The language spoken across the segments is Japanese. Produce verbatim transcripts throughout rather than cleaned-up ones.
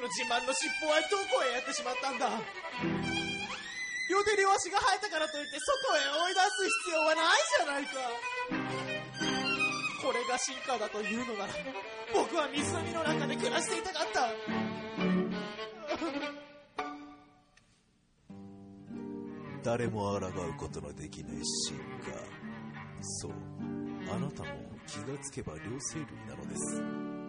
の自慢の尻尾はどこへやってしまったんだ。両手両足が生えたからといって外へ追い出す必要はないじゃないか。これが進化だというのなら僕は湖の中で暮らしていたかった。 誰も抗うことのできない進化。そう、あなたも気がつけば両生類なのです。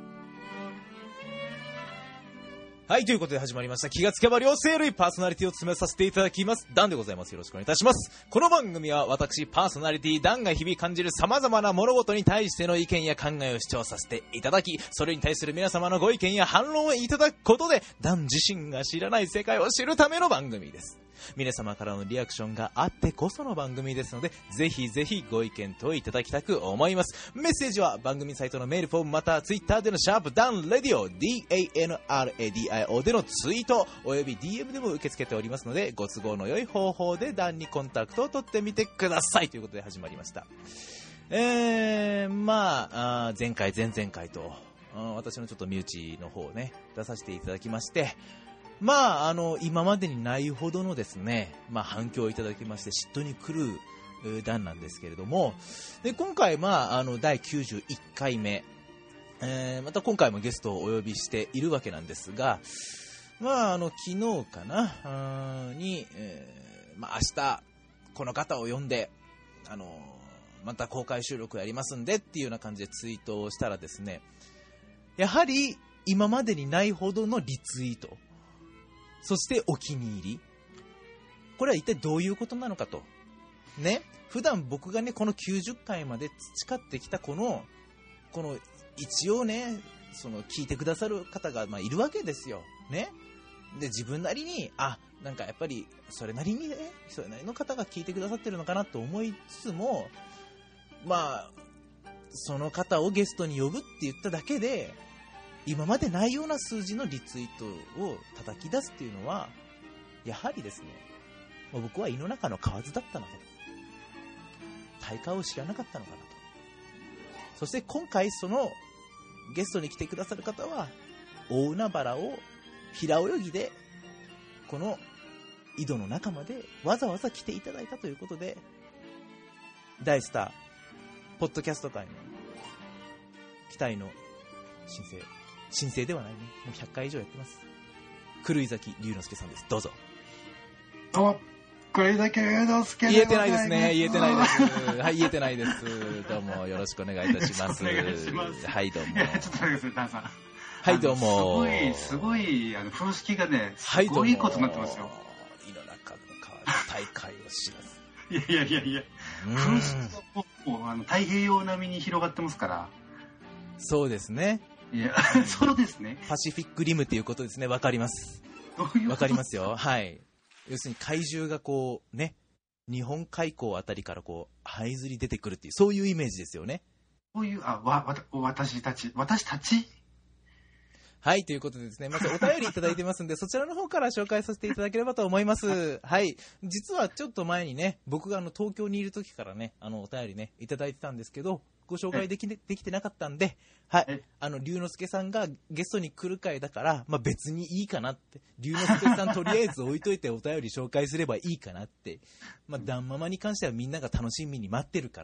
はい、ということで始まりました気がつけば両生類、パーソナリティを務めさせていただきますダンでございます。よろしくお願いいたします。この番組は私パーソナリティダンが日々感じる様々な物事に対しての意見や考えを主張させていただき、それに対する皆様のご意見や反論をいただくことでダン自身が知らない世界を知るための番組です。皆様からのリアクションがあってこその番組ですので、ぜひぜひご意見といただきたく思います。メッセージは番組サイトのメールフォームまたはツイッターでのシャープダンレディオ ダン ラディオ でのツイートおよび ディーエム でも受け付けておりますので、ご都合の良い方法でダンにコンタクトを取ってみてくださいということで始まりました。えー、まあ、あ前回前々回と私のちょっと身内の方をね出させていただきまして、まあ、あの今までにないほどのですね、まあ、反響をいただきまして嫉妬に狂う段なんですけれども、で今回、まあ、あのだいきゅうじゅういっかいめ、えー、また今回もゲストをお呼びしているわけなんですが、まあ、あの昨日かなに、えーまあ、明日この方を呼んであのまた公開収録やりますんでっていうような感じでツイートをしたらですね、やはり今までにないほどのリツイート、そしてお気に入り、これは一体どういうことなのかとね、普段僕がねこのきゅうじゅっかいまで培ってきたこのこの一応ねその聞いてくださる方がまあいるわけですよね。で自分なりにあなんかやっぱりそれなりにねそれなりの方が聞いてくださってるのかなと思いつつも、まあその方をゲストに呼ぶって言っただけで今までないような数字のリツイートを叩き出すっていうのはやはりですね、僕は胃の中の蛙だったのかと、大会を知らなかったのかなと。そして今回そのゲストに来てくださる方は大海原を平泳ぎでこの井戸の中までわざわざ来ていただいたということで、大スターポッドキャスト界の期待の新星新星ではないね、もうひゃっかい以上やってます、狂い咲龍之介さんです。どうぞ。 お狂い咲龍之介言えてないですね。言えてないです。はい、言えてないです。どうもよろしくお願いいたします。はいどうも。 いやちょっと待ってくださいダンさん。 はいどうも。 すごいすごいあの風呂敷がねすごいことになってますよ。 胃の中の蛙大会を知らず。 いやいやいやいや。風呂敷がもうあの太平洋並みに広がってますから。 そうですね。 いやそうですね。 パシフィックリムっていうことですね。わかります。わかりますよ。はい。要するに怪獣がこうね、日本海溝あたりからこう這いずり出てくるっていうそういうイメージですよね。 そういうあわわ私たち私たち。 はい、ということでですね、まずお便りいただいてますんで、そちらの方から紹介させていただければと思います。はい、実はちょっと前にね、僕があの東京にいる時からね、あのお便りねいただいてたんですけど、ご紹介でき、できてなかったんで、はい、あの龍之介さんがゲストに来る回だから、まあ、別にいいかなって、龍之介さんとりあえず置いといてお便り紹介すればいいかなって、まあ、ダンママに関してはみんなが楽しみに待ってるから、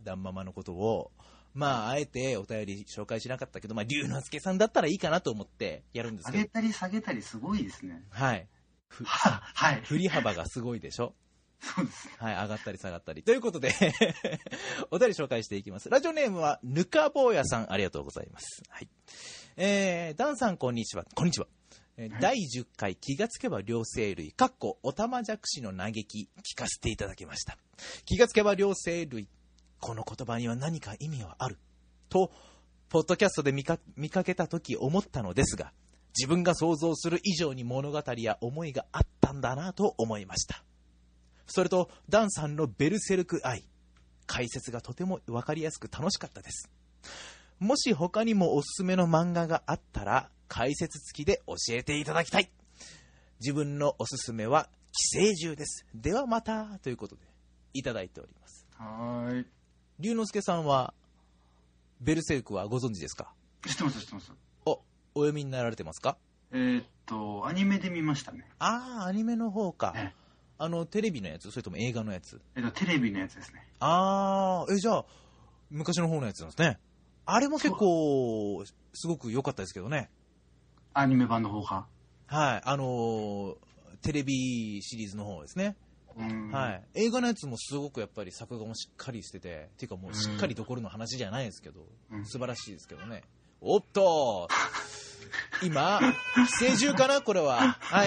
ダンママのことを。まあ、あえてお便り紹介しなかったけど、まあ、龍之介さんだったらいいかなと思ってやるんですけど。 上げたり下げたりすごいですね。 はい。 は、はい。 振り幅がすごいでしょ。 そうですね。 はい、上がったり下がったり。ということで、お便り紹介していきます。ラジオネームは、ぬかぼうやさん、ありがとうございます。はい。えー、ダンさん、こんにちは。こんにちは。だいじゅっかい気がつけば両生類、かっこおたまじゃくしの嘆き、聞かせていただきました。気がつけば両生類、この言葉には何か意味はあるとポッドキャストで見か、見かけたとき思ったのですが、自分が想像する以上に物語や思いがあったんだなと思いました。それとダンさんのベルセルク愛、解説がとても分かりやすく楽しかったです。もし他にもおすすめの漫画があったら解説付きで教えていただきたい。自分のおすすめは寄生獣です。ではまたということでいただいております。 はい。 龍之介さんはベルセルクはご存知ですか？ 知ってます知ってます。 お、お読みになられてますか？ えー、っアニメで見ましたね。 ああ、アニメの方か。 ええ、 あの、テレビのやつそれとも映画のやつ？ えっと、テレビのやつですね。 ああ、え、じゃあ、昔の方のやつなんですね。あれも結構、すごく良かったですけどね。 アニメ版の方が。 はい。あのー、テレビシリーズの方ですね。 うん、 はい。映画のやつもすごくやっぱり作画もしっかりしてて、っていうかもうしっかりどころの話じゃないですけど、 うん、 素晴らしいですけどね。おっと今、寄生獣かなこれは。はい。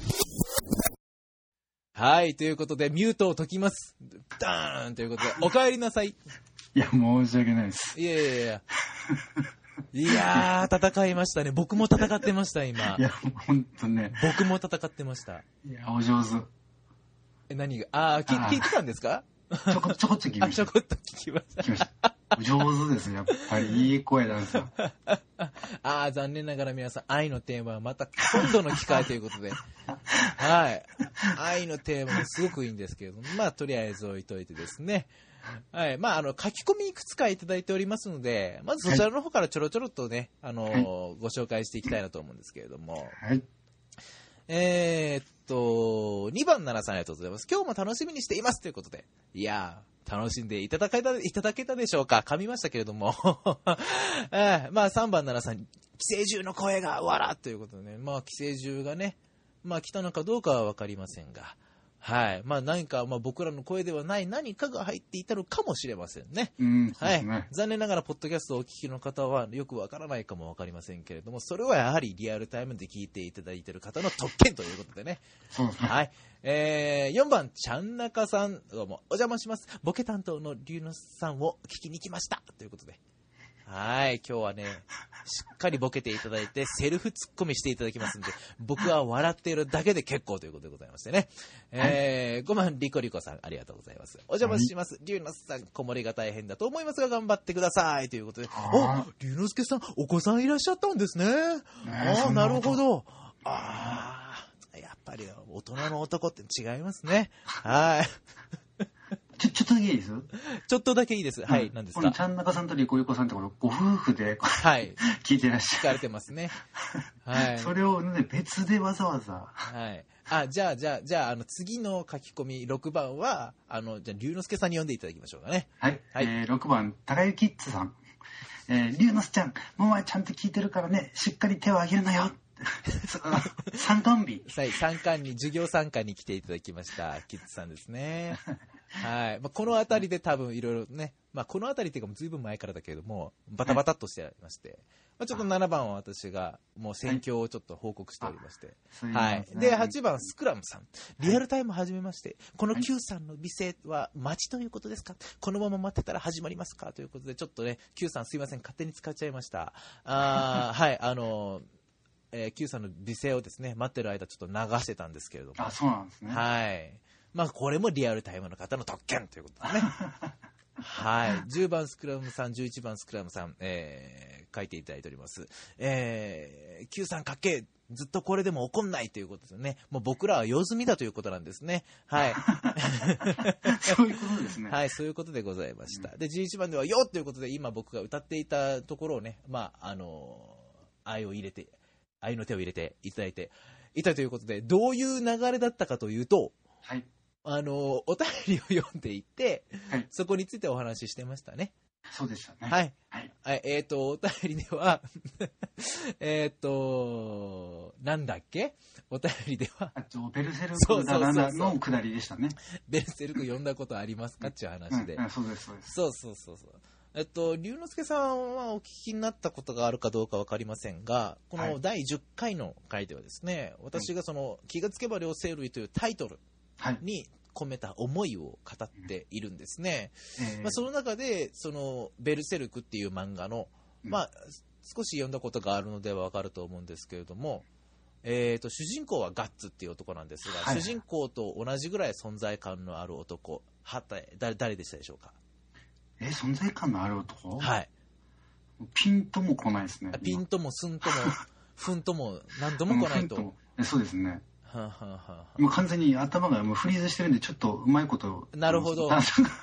はい、ということで、ミュートを解きます。ダーンということで、お帰りなさい。 いや、申し訳ないです。 いやいやいや。いやー、戦いましたね。僕も戦ってました、今。 いや、ほんとね。 僕も戦ってました。 いや、お上手。 え、何が、あー、き聞いてたんですか？ ちょこ、ちょこっと聞きました。 あ、ちょこっと聞きました。 聞きました。上手ですね、やっぱり。いい声なんですよ。 あー、残念ながら皆さん、愛のテーマはまた今度の機会ということで。はい。愛のテーマもすごくいいんですけれども、まあ、とりあえず置いといてですね。はい。まあ、あの、書き込みいくつかいただいておりますので、まずそちらの方からちょろちょろっとね、あの、はい、ご紹介していきたいなと思うんですけれども。 はい。 えー、っと、にばんななさんありがとうございます。今日も楽しみにしていますということで。いやー、楽しんでいただけた、いただけたでしょうか？噛みましたけれども。えー、まあ、さんばんななさん、寄生獣の声がわらということでね、まあ、寄生獣がね、まあ、来たのかどうかはわかりませんが、はい。まあ何か、まあ僕らの声ではない何かが入っていたのかもしれませんね。 うん、そうはい。 ですね。 残念ながら、ポッドキャストをお聞きの方はよくわからないかもわかりませんけれども、それはやはりリアルタイムで聞いていただいている方の特権ということでね。 そうですね。 はい。えー、よんばん、ちゃんなかさん、どうも、お邪魔します。ボケ担当の龍之さんを聞きに来ました。ということで。はい。今日はね、しっかりボケていただいて、セルフツッコミしていただきますんで、僕は笑っているだけで結構ということでございましてね。えー、ごばん、リコリコさん、ありがとうございます。お邪魔します。龍之介さん、子守が大変だと思いますが、頑張ってください。ということで、お、龍之介さん、お子さんいらっしゃったんですね。ああ、なるほど。ああ、やっぱり大人の男って違いますね。はい。 ちょ、ちょっとだけいいですちょっとだけいいです。はい、何ですか？ このちゃんなかさんとリコリコさんってこのご夫婦で、 はい。 聞いてらっしゃる。 聞かれてますね。はい。 それをね、別でわざわざ。 はい。あ、じゃあ、じゃあ、じゃあ、あの、次の書き込み、ろくばんは、あの、じゃあ、龍之介さんに読んでいただきましょうかね。 はい。はい、えー、ろくばん、高雪キッズさん。えー、龍之介ちゃん、ももはちゃんと聞いてるからね、しっかり手を挙げるなよ。参観日。 はい、参観に、授業参観に来ていただきました、キッズさんですね。はい。まあ、このあたりで多分いろいろね、まあ、このあたりっていうかもうずいぶん前からだけれども、バタバタっとしてありまして、まあ、ちょっとななばんは私がもう戦況をちょっと報告しておりまして、はい。で、はちばん、スクラムさん。リアルタイム始めまして、この Q さんの美声は待ちということですか？このまま待ってたら始まりますか？ということで、ちょっとね、Q さんすいません、勝手に使っちゃいました。あはい、あの、えー、Q さんの美声をですね、待ってる間ちょっと流してたんですけれども。 あ、そうなんですね。 はい。まあ、これもリアルタイムの方の特権ということですね。はい。じゅうばんスクラムさん、じゅういちばんスクラムさん、えー、書いていただいております。えー、Q さんかっけー、ずっとこれでも怒んないということですよね。もう僕らは用済みだということなんですね。はい。 そういうことですね。 はい、そういうことでございました。で、じゅういちばんでは、よということで、今僕が歌っていたところをね、まあ、あのー、愛を入れて、愛の手を入れていただいていたということで、どういう流れだったかというと、 はい。 あの、お便りを読んでいて、 はい、 そこについてお話ししてましたね。 そうでしたね。 はい。 はい。 はい、えっ、ー、と、お便りでは、えっと、なんだっけお便りでは。 あと、ベルセルクだなのくだりでしたね。 ベルセルク読んだことありますかっていう話で、 うんうん。そうです、そうです。 そうそうそうそう。えっと、龍之介さんはお聞きになったことがあるかどうかわかりませんが、このだいじゅっかいの回ではですね、はい、私がその、気がつけば両生類というタイトルに込めた思いを語っているんですね。はい、まあ、その中で、その、ベルセルクっていう漫画の、まあ、少し読んだことがあるのではわかると思うんですけれども、えーと、主人公はガッツっていう男なんですが、はい、主人公と同じぐらい存在感のある男、はた、誰、誰でしたでしょうか？ え、存在感のある男？ はい。 ピンとも来ないですね。 ピンともスンとも、フンとも何度も来ないと。 そうですね。 はあはあはあ、 もう完全に頭がもうフリーズしてるんで、ちょっとうまいこと。 なるほど。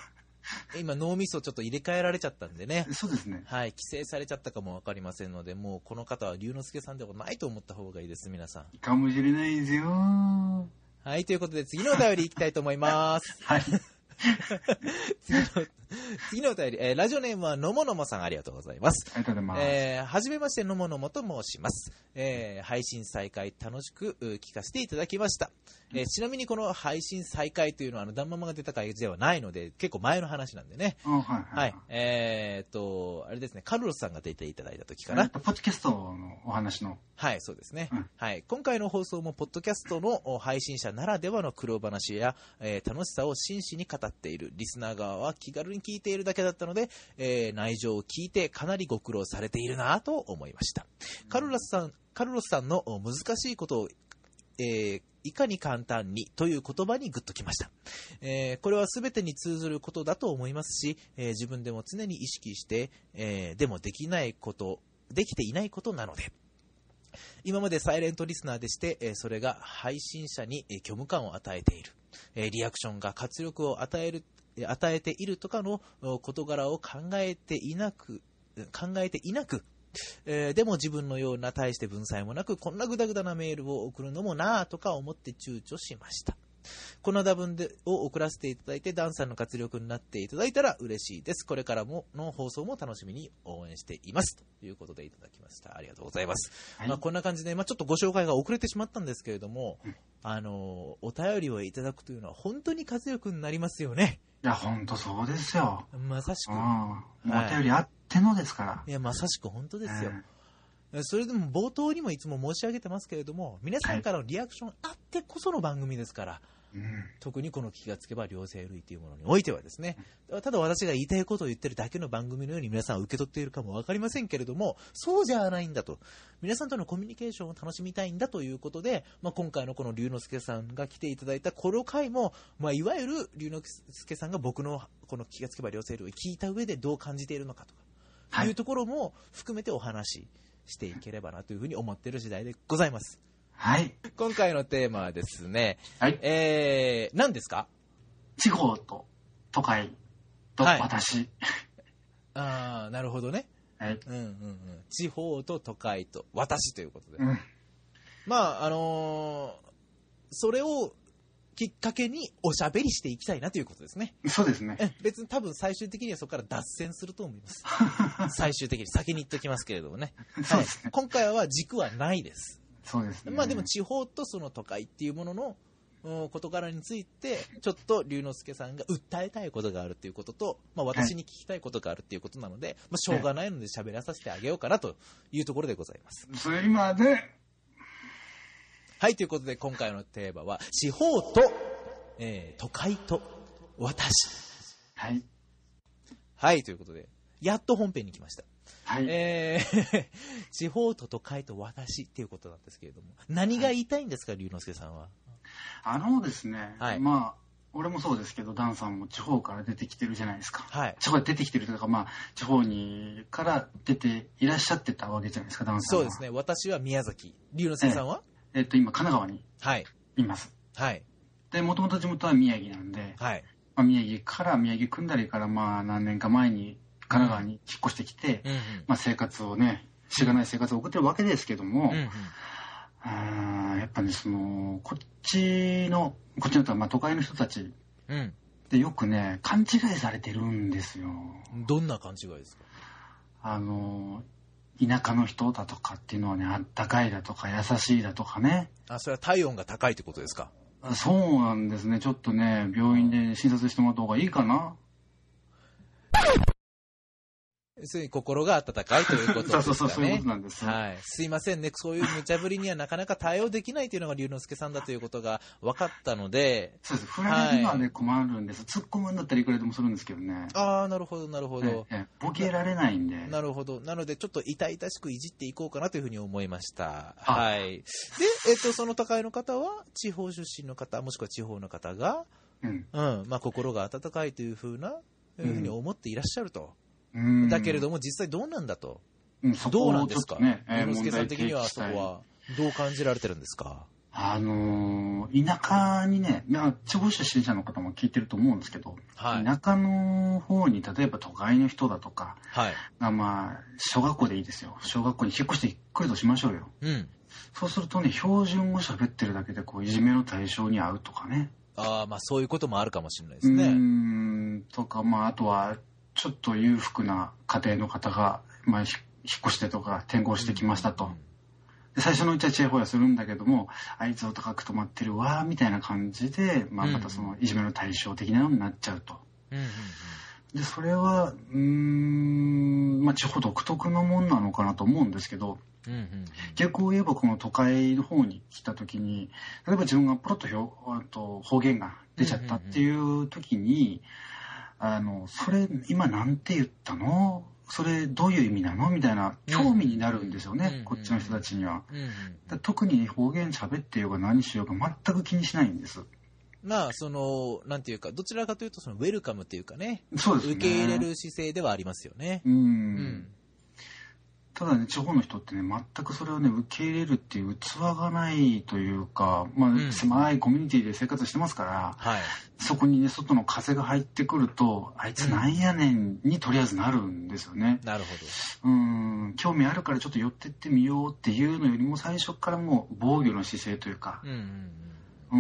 今脳みそちょっと入れ替えられちゃったんでね。 そうですね。 はい、規制されちゃったかもわかりませんので、もうこの方は龍之介さんではないと思った方がいいです、皆さん。 かもしれないですよ。 はい、ということで次のお便りいきたいと思います。 はい。 次の、次のお便り、えー、ラジオネームはのものもさん、ありがとうございます。 ありがとうございます。 えー、はじめまして、のものもと申します。えー、配信再開楽しく聞かせていただきました。えー、ちなみにこの配信再開というのは、あの、ダンママが出た回ではないので、結構前の話なんでね。 あ、はい、はい。 はい。えーっと、あれですね、カルロスさんが出ていただいた時かな。 えっとポッドキャストのお話の。 はい、そうですね、 うん。 はい。今回の放送も、ポッドキャストの配信者ならではの苦労話や、えー楽しさを真摯に語っているリスナー側は気軽に聞いているだけだったので、えー内情を聞いてかなりご苦労されているなと思いました。カルロスさん、カルロスさんの難しいことを、えーいかに簡単にという言葉にグッときました。えーこれは全てに通ずることだと思いますし、えー自分でも常に意識して、えーでもできないこと、できていないことなので、今までサイレントリスナーでして、えーそれが配信者にえー虚無感を与えている、えーリアクションが活力を与える、えー与えているとかのお事柄を考えていなく、考えていなく、えーでも自分のような大して文才もなく、こんなグダグダなメールを送るのもなぁとか思って躊躇しました。この打文でを送らせていただいて、ダンさんの活力になっていただいたら嬉しいです。これからもの放送も楽しみに応援しています。ということでいただきました。ありがとうございます。 はい、 まあ、こんな感じで、まあ、ちょっとご紹介が遅れてしまったんですけれども、 うん、 あの、お便りをいただくというのは本当に活力になりますよね。 いや、ほんとそうですよ。 まさしく。 うん。もうお便りあってのですから。 いや、まさしく本当ですよ。 うんそれでも冒頭にもいつも申し上げてますけれども、皆さんからのリアクションあってこその番組ですから、 うん、 特にこの気がつけば両生類というものにおいてはですね、ただ私が言いたいことを言ってるだけの番組のように皆さんは受け取っているかもわかりませんけれども、そうじゃないんだと。皆さんとのコミュニケーションを楽しみたいんだということで、まあ、今回のこの龍之介さんが来ていただいたこの回も、まあ、いわゆる龍之介さんが僕のこの気がつけば両生類を聞いた上でどう感じているのかとか、いうところも含めてお話ししていければなというふうに思っている時代でございます。 はい。 今回のテーマはですね、 はい。 えー、何ですか？ 地方と都会と私。はい、 ああ、なるほどね。 はい。 うんうんうん。地方と都会と私ということで。 うん、 まあ、あのー、それをきっかけにおしゃべりしていきたいなということですね。 そうですね。 え別に多分最終的にはそこから脱線すると思います。最終的に先に言っておきますけれどもね。 そうですね、 はい。今回は軸はないです。 そうですね。 まあでも地方とその都会っていうものの事柄についてちょっと龍之介さんが訴えたいことがあるということと、まあ、私に聞きたいことがあるということなので、まあ、しょうがないので喋らさせてあげようかなというところでございます。 すいません。 はい、ということで今回のテーマは地方と、えー、都会と私。 はい。 はい、ということでやっと本編に来ました。 はい。 えー、地方と都会と私っていうことなんですけれども、何が言いたいんですか、龍之介さんは。 あのですね、 はい、 まあ俺もそうですけど、ダンさんも地方から出てきてるじゃないですか。 はい。 地方で出てきてるというか、まあ地方にから出ていらっしゃってたわけじゃないですか、ダンさんは。 そうですね。私は宮崎。龍之介さんは？ えー、えっと今神奈川にはいいます。 はい。 で、もともと地元は宮城なんで、 はい。 まあ、宮城から宮城組んだりからまあ何年か前に神奈川に引っ越してきて、 うんうん、 まあ生活をね、しがない生活を送ってるわけですけども、 うんうん、 あやっぱね、そのこっちのこっちのとはまあ都会の人たちでよくね勘違いされてるんですよ。 どんな勘違いですか？ あの田舎の人だとかっていうのはね、あったかいだとか優しいだとかね。 あ、それは体温が高いってことですか？ そうなんですね。ちょっとね病院で診察してもらった方がいいかな。 そういう心が温かいということですかね。 そうそうそう、そういうことなんです。 はい。すいませんね。そういう無茶ぶりにはなかなか対応できないというのが龍之介さんだということが分かったので。 そうです。振られるのはね、はい、困るんです。突っ込むんだったらいくらでもするんですけどね。 ああ、なるほど、なるほど。 ええ、ボケられないんで。 な、なるほど。なので、ちょっと痛々しくいじっていこうかなというふうに思いました。はい。で、えっと、その都会の方は、地方出身の方、もしくは地方の方が、うん。うん。まあ、心が温かいというふうな、いうふうに思っていらっしゃると。うん、だけれども実際どうなんだと、うん、どうなんですか、ね、えー、龍之介さん的にはそこはどう感じられてるんですか？ あのー、田舎にね、まあ、地方出身者の方も聞いてると思うんですけど、はい、田舎の方に例えば都会の人だとか、はい、がまあ小学校でいいですよ、小学校に引っ越してくるとしましょうよ、うん、そうするとね、標準語喋ってるだけでこういじめの対象に遭うとかね、 あ、まあそういうこともあるかもしれないですね。うーんとか、まあ、あとはちょっと裕福な家庭の方が、まあ、引っ越してとか転校してきましたと、うんうん、で最初のうちはチヤホヤするんだけども、あいつお高く泊まってるわみたいな感じで、まあ、またそのいじめの対象的なのになっちゃうと、うんうんうん、でそれはうーん、まあ、地方独特のもんなのかなと思うんですけど、うんうんうん、逆を言えばこの都会の方に来た時に、例えば自分がポロッと表と方言が出ちゃったっていう時に、うんうんうん、あのそれ今なんて言ったの、それどういう意味なのみたいな興味になるんですよね、うんうんうん、こっちの人たちには、うんうん、だ特に方言喋ってようが何しようが全く気にしないんです。 まあそのなんていうか、どちらかというとそのウェルカムというかね、 そうですね、 受け入れる姿勢ではありますよね。 うん、うんただね、地方の人ってね、全くそれをね、受け入れるっていう器がないというか、まあ、うん、狭いコミュニティで生活してますから、はい、そこにね、外の風が入ってくると、あいつなんやねんにとりあえずなるんですよね。 うん、なるほど。うん、興味あるからちょっと寄ってってみようっていうのよりも、最初からもう防御の姿勢というか、うんうんうんうん、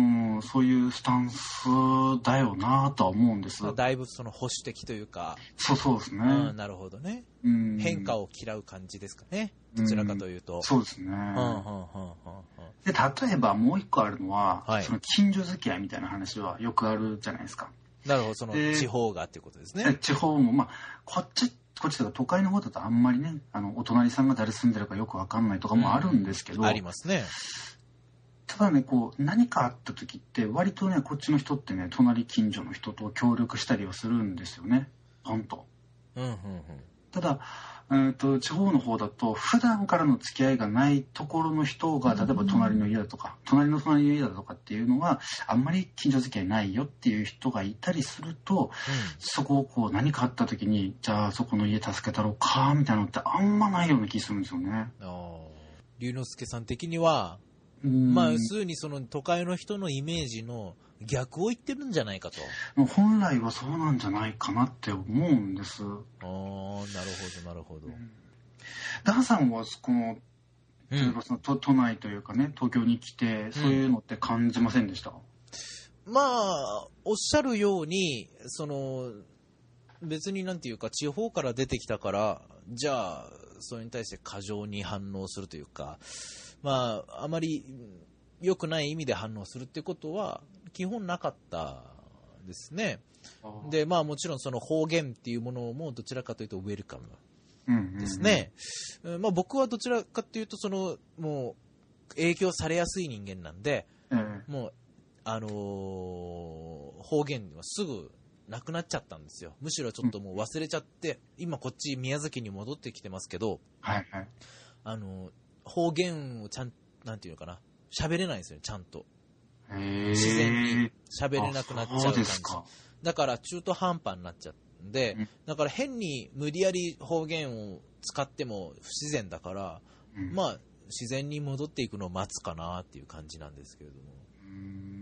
そういうスタンスだよなとは思うんです。 だいぶその保守的というか。 そうそうですね。 うん、なるほどね、うん。変化を嫌う感じですかね。どちらかというと。 うん、そうですね。うんうんうんうん、で例えばもう一個あるのは、はい、その近所付き合いみたいな話はよくあるじゃないですか。 なるほど、その地方がっていうことですね。 地方もまあこっちこっちとか都会の方だとあんまりね、あのお隣さんが誰住んでるかよくわかんないとかもあるんですけど。 うん、ありますね。 ただね、こう何かあった時って割とね、こっちの人ってね、隣近所の人と協力したりはするんですよね、本当。うんうんうん。ただ、えーと、地方の方だと普段からの付き合いがないところの人が、例えば隣の家だとか、うん、隣の隣の家だとかっていうのがあんまり近所付き合いないよっていう人がいたりすると、うん、そこをこう何かあった時に、じゃあそこの家助けたろうかみたいなのってあんまないような気するんですよね。 あ、龍之介さん的にはまあ、要するにその都会の人のイメージの逆を言ってるんじゃないかと。 本来はそうなんじゃないかなって思うんです。ああ、なるほどなるほど。 ダンさんはこの例えばその、うん、都内というかね、東京に来てそういうのって感じませんでした？ うん、まあおっしゃるように、その別になんていうか地方から出てきたからじゃあそれに対して過剰に反応するというか、まあ、あまり良くない意味で反応するってことは基本なかったですね。で、まあもちろんその方言っていうものもどちらかというとウェルカムですね。うんうんうん、まあ僕はどちらかというとそのもう影響されやすい人間なんで、うん、もうあのー、方言はすぐなくなっちゃったんですよ。むしろちょっともう忘れちゃって、今こっち宮崎に戻ってきてますけど、はいはい、あのー方言をちゃん、なんていうのかな、喋れないんですよね、ちゃんと。自然に喋れなくなっちゃう感じ。だから中途半端になっちゃうんで、うん、だから変に無理やり方言を使っても不自然だから、うん、まあ自然に戻っていくのを待つかなっていう感じなんですけれども。 うん、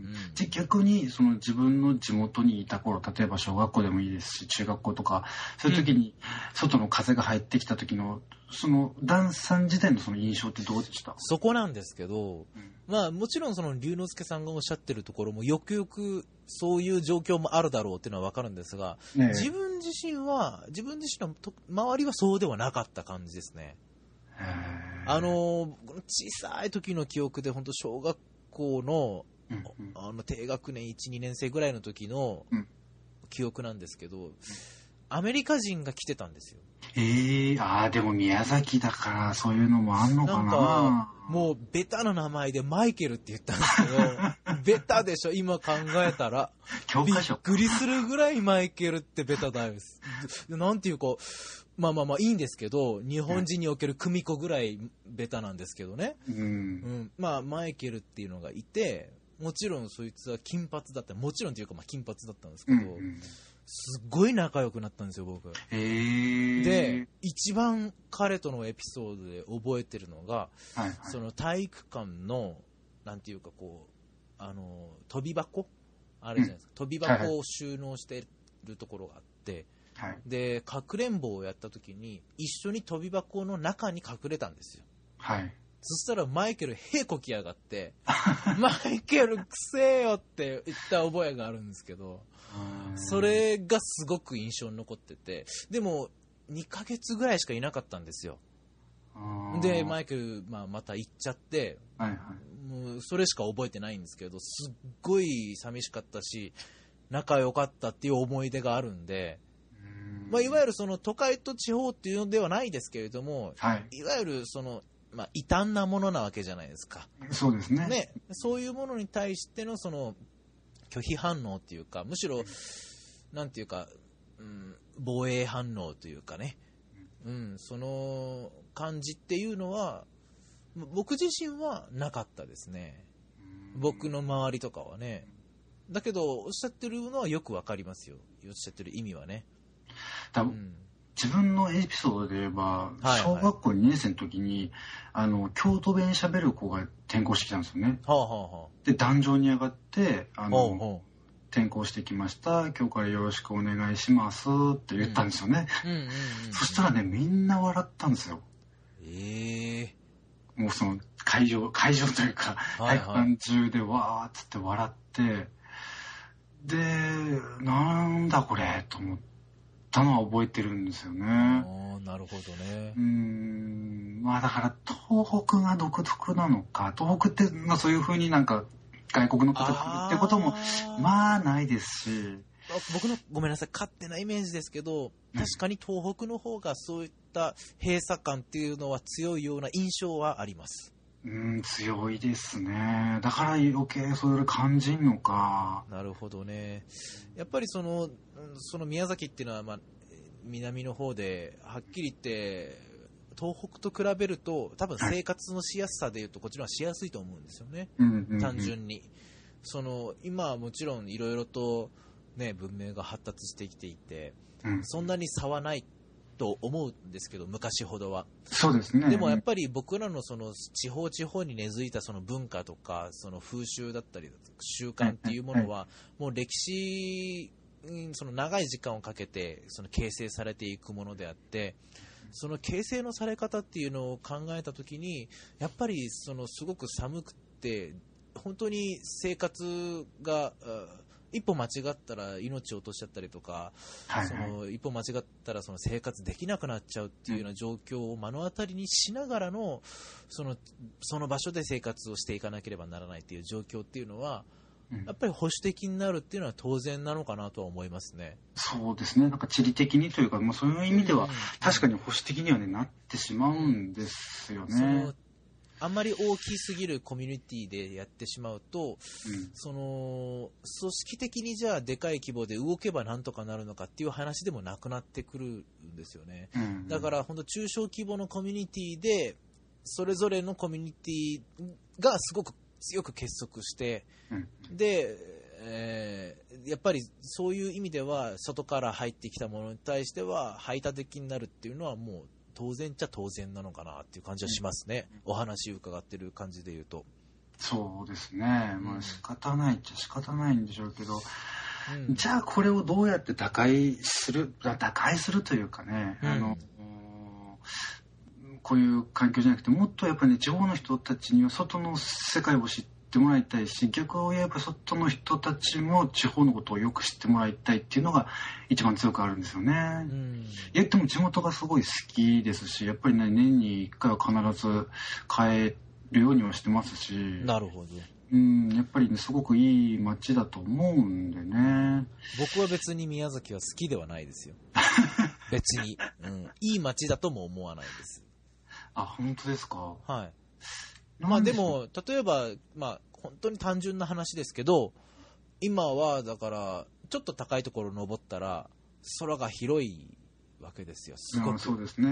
で逆にその自分の地元にいた頃、例えば小学校でもいいですし中学校とかそういう時に外の風が入ってきた時のそのダンさん時代のその印象ってどうでした？ そこなんですけど、うん、まあもちろんその龍之介さんがおっしゃってるところもよくよくそういう状況もあるだろうっていうのは分かるんですが、ね、自分自身は自分自身の周りはそうではなかった感じですね。あの小さい時の記憶で本当小学校のうんうん、あの低学年いち、にねん生ぐらいの時の記憶なんですけど、うん、アメリカ人が来てたんですよ。 えー、ああでも宮崎だからそういうのもあんのかな。なんかもうベタな名前でマイケルって言ったんですけどベタでしょ今考えたら。 教科書びっくりするぐらいマイケルってベタだです。なんていうかまあまあまあいいんですけど、日本人における久美子ぐらいベタなんですけどね、うんうん、まあマイケルっていうのがいて、もちろんそいつは金髪だった、もちろんというかまあ金髪だったんですけど、うんうん、すっごい仲良くなったんですよ僕。へー。で一番彼とのエピソードで覚えてるのが、はいはい、その体育館のなんていうかこう、あの、飛び箱あるじゃないですか。うん、飛び箱を収納してるところがあって、はい、で、かくれんぼをやった時に、一緒に飛び箱の中に隠れたんですよ。 はい。 そしたらマイケル、へこきやがって、マイケル、くせえよって言った覚えがあるんですけど、それがすごく印象に残ってて、でも、にかげつぐらいしかいなかったんですよ。で、マイケル、まあ、また行っちゃって、はいはい、もうそれしか覚えてないんですけど、すっごい寂しかったし、仲良かったっていう思い出があるんで、まあ、いわゆるその都会と地方っていうのではないですけれども、はい、いわゆるその、まあ、異端なものなわけじゃないですか。 そうですね。 ね、そういうものに対してのその拒否反応っていうか、むしろ、なんていうか、うん、防衛反応というかね、うん、その感じっていうのは、僕自身はなかったですね。僕の周りとかはね。だけど、おっしゃってるのはよくわかりますよ。おっしゃってる意味はね。 多分、うん自分のエピソードで言えば、小学校にねん生の時に、あの、京都弁喋る子が転校してきたんですよね。 はあはあ、 で、壇上に上がって、あの、はあはあ、転校してきました。今日からよろしくお願いしますって言ったんですよね。そしたらね、みんな笑ったんですよ。 えー、もうその会場、会場というか、体育館中でわーっつって笑って、で、なんだこれと思って。たのは覚えてるんですよね。 ああ、なるほどね。 うーん、まあだから東北が独特なのか、東北って、まあ、そういう風になんか外国の方が来るってこともまあないですし。 僕のごめんなさい勝手なイメージですけど、確かに東北の方がそういった閉鎖感っていうのは強いような印象はあります。 うん、強いですね。だから余計そういう感じんのか。 なるほどね。やっぱりそのその宮崎っていうのは、まあ、南の方ではっきり言って東北と比べると多分生活のしやすさでいうとこっちの方がしやすいと思うんですよね。 はい、 単純にその今はもちろんいろいろと、ね、文明が発達してきていて、うん、そんなに差はないと思うんですけど、昔ほどは。 そうですね。 でもやっぱり僕らのその地方地方に根付いたその文化とかその風習だったり習慣っていうものはもう歴史その長い時間をかけてその形成されていくものであって、その形成のされ方っていうのを考えたときにやっぱりそのすごく寒くて本当に生活が一歩間違ったら命を落としちゃったりとか、はいはい、その一歩間違ったらその生活できなくなっちゃうっていうような状況を目の当たりにしながらのその、その場所で生活をしていかなければならないっていう状況っていうのは、うん、やっぱり保守的になるっていうのは当然なのかなとは思いますね。 そうですね。なんか地理的にというか、まあ、そういう意味では確かに保守的には、ね、なってしまうんですよね。 あんまり大きすぎるコミュニティでやってしまうと、うん、その組織的にじゃあでかい規模で動けばなんとかなるのかっていう話でもなくなってくるんですよね。うんうん、だから本当中小規模のコミュニティでそれぞれのコミュニティがすごく強く結束して、うん、で、えー、やっぱりそういう意味では外から入ってきたものに対しては排他的になるっていうのはもう当然っちゃ当然なのかなっていう感じはしますね、うん、お話伺ってる感じで言うと。 そうですね、うん、まあ仕方ないっちゃ仕方ないんでしょうけど、うん、じゃあこれをどうやって打開する打開するというかね、うん、あのこういう環境じゃなくてもっとやっぱりね地方の人たちには外の世界を知ってもらいたいし、逆を言えば外の人たちも地方のことをよく知ってもらいたいっていうのが一番強くあるんですよね。うん、いやでも地元がすごい好きですし、やっぱりね年にいっかいは必ず帰るようにはしてますし。 なるほど。 うん、やっぱりねすごくいい街だと思うんでね。 僕は別に宮崎は好きではないですよ。別に、うん、いい街だとも思わないです。 あ、本当ですか。 はい。まあでも例えばまあ本当に単純な話ですけど、今はだからちょっと高いところ登ったら空が広いわけですよ。すごく。 そうですね。うん、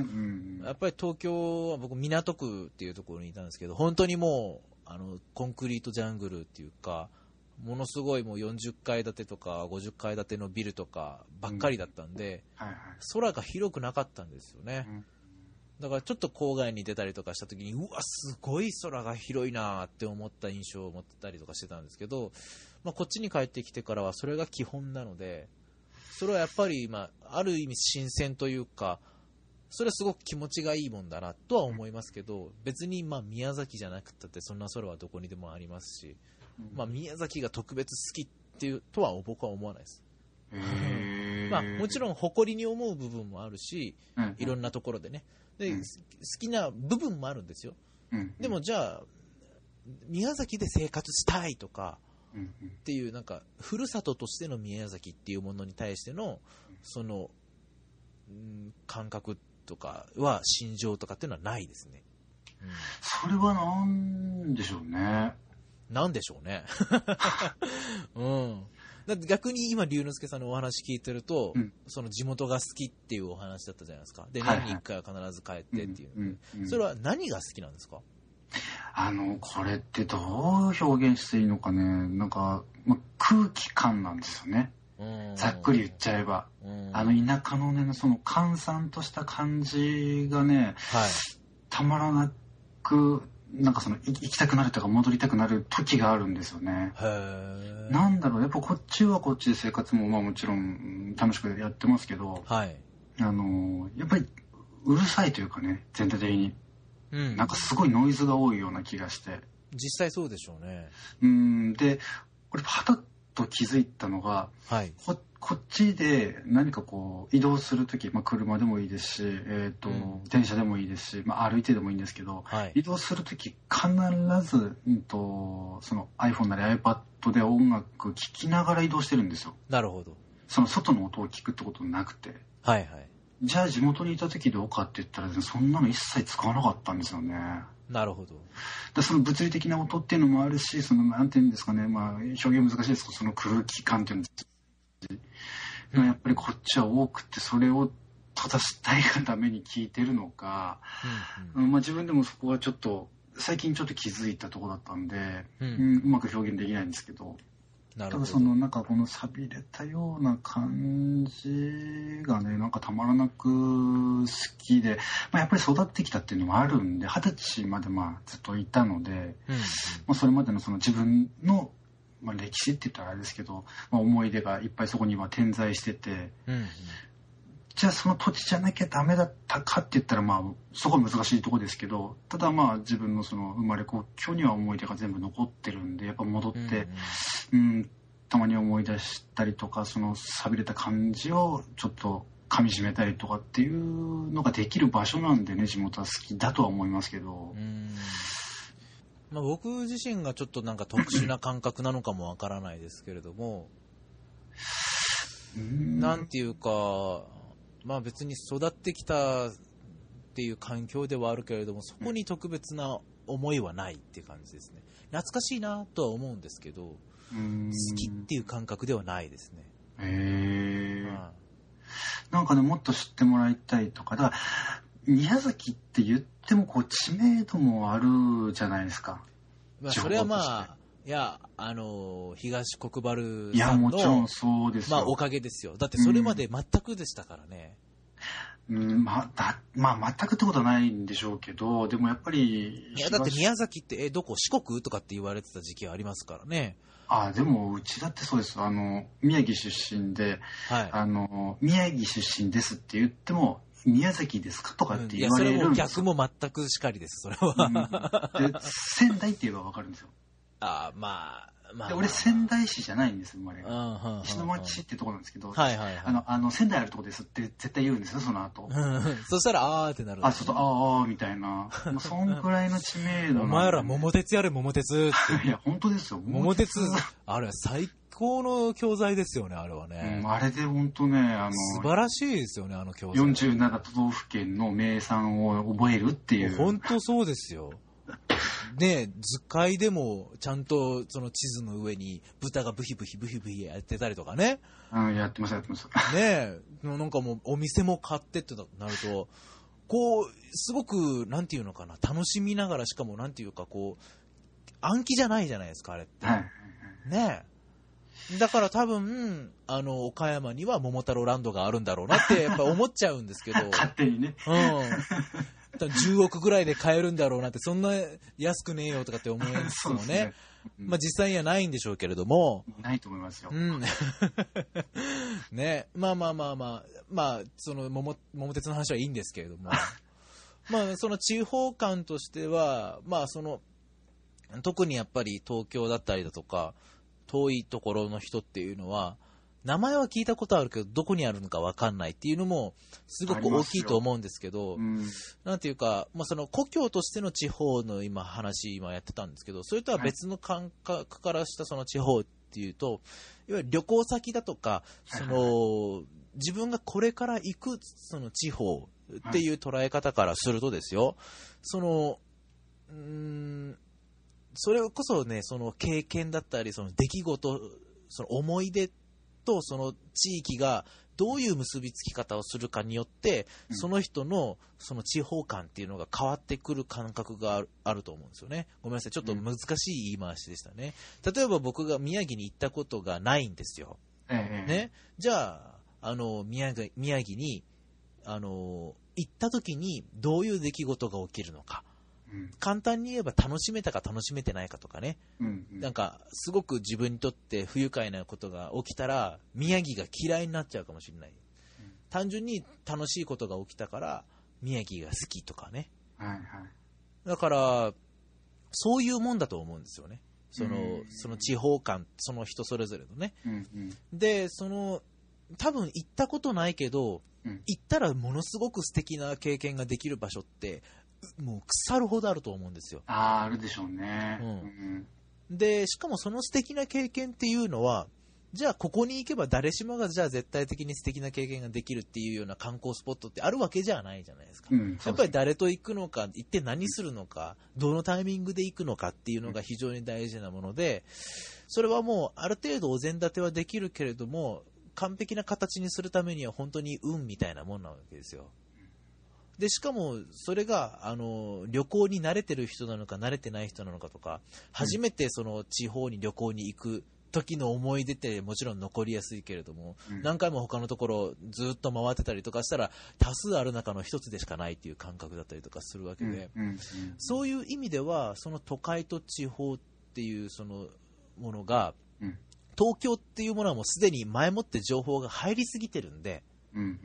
やっぱり東京は僕港区っていうところにいたんですけど、本当にもうあのコンクリートジャングルっていうか、ものすごいもうよんじゅっかい建てとかごじゅっかい建てのビルとかばっかりだったんで、うんはいはい、空が広くなかったんですよね。 だからちょっと郊外に出たりとかした時に、うわ、すごい空が広いなって思った印象を持ってたりとかしてたんですけど、まあ、こっちに帰ってきてからはそれが基本なので、それはやっぱり、まあ、ある意味新鮮というか、それはすごく気持ちがいいもんだなとは思いますけど、別にまあ宮崎じゃなくったってそんな空はどこにでもありますし、まあ、宮崎が特別好きっていうとは僕は思わないです。まあ、もちろん誇りに思う部分もあるし、いろんなところでね、で、好きな部分もあるんですよ。でもじゃあ宮崎で生活したいとかっていう、なんかふるさととしての宮崎っていうものに対してのその、うん、感覚とかは心情とかっていうのはないですね。 うん、それはなんでしょうね。 なんでしょうね。うん。だって逆に今龍之介さんのお話聞いてると、うん、その地元が好きっていうお話だったじゃないですか。で、年にいっかいは必ず帰ってっていう、はいはい、それは何が好きなんですか？ あのこれってどう表現していいのかね。なんか、ま、空気感なんですよね。ざっくり言っちゃえば、あの田舎のね、その閑散とした感じがね、はい、たまらなく、なんかその行きたくなるとか戻りたくなる時があるんですよね。へー。なんだろう、やっぱこっちはこっちで生活もまあもちろん楽しくやってますけど、はい、あのやっぱりうるさいというかね、全体的に、うん、なんかすごいノイズが多いような気がして。 実際そうでしょうね。 うんで、これはたと気づいたのが、はい、こ, こっちで何かこう移動するとき、まあ、車でもいいですし、えーとうん、電車でもいいですし、まあ、歩いてでもいいんですけど、はい、移動するとき必ず、うん、とその iPhone なり iPad で音楽聴きながら移動してるんですよ。 なるほど。 その外の音を聞くってことなくて、はいはい、じゃあ地元にいたときどうかって言ったら、そんなの一切使わなかったんですよね。 なるほど。 でその物理的な音っていうのもあるし、そのなんていうんですかね、まあ表現難しいですけど、その空気感っていうんですか、やっぱりこっちは多くて、それを閉ざしたいがために聞いてるのか、うんうん、まあ自分でもそこはちょっと最近ちょっと気づいたところだったんで、うんうん、うまく表現できないんですけど。ただそのなんかこの寂れたような感じがね、なんかたまらなく好きで、まあ、やっぱり育ってきたっていうのもあるんで、二十歳までまあずっといたので、うんうん、まあ、それまでのその自分の、まあ、歴史って言ったらあれですけど、まあ、思い出がいっぱいそこには点在してて、うんうん、じゃあその土地じゃなきゃダメだったかって言ったら、まあそこは難しいところですけど、ただまあ自分のその生まれ故郷には思い出が全部残ってるんで、やっぱ戻って、うんうんうん、たまに思い出したりとか、その寂れた感じをちょっと噛み締めたりとかっていうのができる場所なんでね、地元は好きだとは思いますけど、うん、 まあ、僕自身がちょっとなんか特殊な感覚なのかもわからないですけれどもなんていうか、まあ別に育ってきたっていう環境ではあるけれども、そこに特別な思いはないっていう感じですね。懐かしいなとは思うんですけど、好きっていう感覚ではないですね。へー、まあ、なんかね、もっと知ってもらいたいとか、だから宮崎って言ってもこう知名度もあるじゃないですか。 まあ、それはまあ、いや、あの東国原さんの、いや、もちろんそうですよ。 まあ、おかげですよ。だってそれまで全くでしたからね。 うん、うん、まあ、だまあ、全くってことはないんでしょうけど、でもやっぱり、 いや、だって宮崎ってえどこ、四国とかって言われてた時期はありますからね。 あ、でもうちだってそうです。あの宮城出身で、はい、あの宮城出身ですって言っても宮崎ですかとかって言われるんですよ。うん、いや、それも逆も全くしかりです。それは、 うん、で仙台って言えば分かるんですよ。 あ、まあまあ、 で俺仙台市じゃないんです、生まれが。石巻市ってとこなんですけど、はいはいはい、あのあの仙台あるとこですって絶対言うんですよ、その後。 そしたらあーってなるんです、ね。 あ、そうそう、あーみたいな。もうそんくらいの知名度なんで、ね。 お前ら桃鉄やれ桃鉄って。 いや本当ですよ。 桃鉄あれは最高の教材ですよね、あれはね。 うん、あれで本当ね、あの素晴らしいですよね、あの教材。 よんじゅうなな都道府県の名産を覚えるっていう。 本当そうですよ。ね、図解でもちゃんとその地図の上に豚がブヒブヒブヒブヒやってたりとかね。 うん、やってますやってます。 ねえ、なんかもうお店も買ってってなると、こうすごくなんていうのかな、楽しみながら、しかもなんていうかこう暗記じゃないじゃないですか、あれって。はい。ねえ。だから多分あの岡山には桃太郎ランドがあるんだろうなってやっぱ思っちゃうんですけど。 勝手にね。 うん。 じゅうおくぐらいで買えるんだろうなって、そんな安くねえよとかって思いますもんね。うん、まあ実際にはないんでしょうけれども。 ないと思いますよ。 うん。ね。まあまあまあまあ、まあ、その桃、桃鉄の話はいいんですけれども。まあその地方間としては、まあその、特にやっぱり東京だったりだとか、遠いところの人っていうのは、名前は聞いたことあるけど、どこにあるのか分かんないっていうのも、すごく大きいと思うんですけど、 うん、 なんていうか、まあ、その故郷としての地方の今話、今やってたんですけど、それとは別の感覚からしたその地方っていうと、いわゆる旅行先だとか、その、自分がこれから行くその地方っていう捉え方からするとですよ、その、うーん、それこそね、その経験だったり、その出来事、その思い出とその地域がどういう結びつき方をするかによって、うん、その人のその地方感っていうのが変わってくる感覚がある、あると思うんですよね。ごめんなさい、ちょっと難しい言い回しでしたね。例えば僕が宮城に行ったことがないんですよ。 ええ、 ね、じゃあ、あの宮城、宮城にあの行った時にどういう出来事が起きるのか。簡単に言えば楽しめたか楽しめてないかとかね、 うんうん、 なんかすごく自分にとって不愉快なことが起きたら宮城が嫌いになっちゃうかもしれない、うん、単純に楽しいことが起きたから宮城が好きとかね、 はいはい、 だからそういうもんだと思うんですよね、その、うん、その地方感、その人それぞれのね、 うんうん、 でその多分行ったことないけど、うん、行ったらものすごく素敵な経験ができる場所ってもう腐るほどあると思うんですよ。 ああ、あるでしょうね、 うんうん、でしかもその素敵な経験っていうのは、じゃあここに行けば誰しもがじゃあ絶対的に素敵な経験ができるっていうような観光スポットってあるわけじゃないじゃないですか、うん、やっぱり誰と行くのか、行って何するのか、どのタイミングで行くのかっていうのが非常に大事なもので、それはもうある程度お膳立てはできるけれども、完璧な形にするためには本当に運みたいなもんなわけですよ。でしかもそれがあの旅行に慣れてる人なのか慣れてない人なのかとか、初めてその地方に旅行に行く時の思い出ってもちろん残りやすいけれども、うん、何回も他のところずっと回ってたりとかしたら多数ある中の一つでしかないっていう感覚だったりとかするわけで、 うんうんうん、 そういう意味ではその都会と地方っていうそのものが、うん、東京っていうものはもうすでに前もって情報が入りすぎてるんで、 うんうんうん、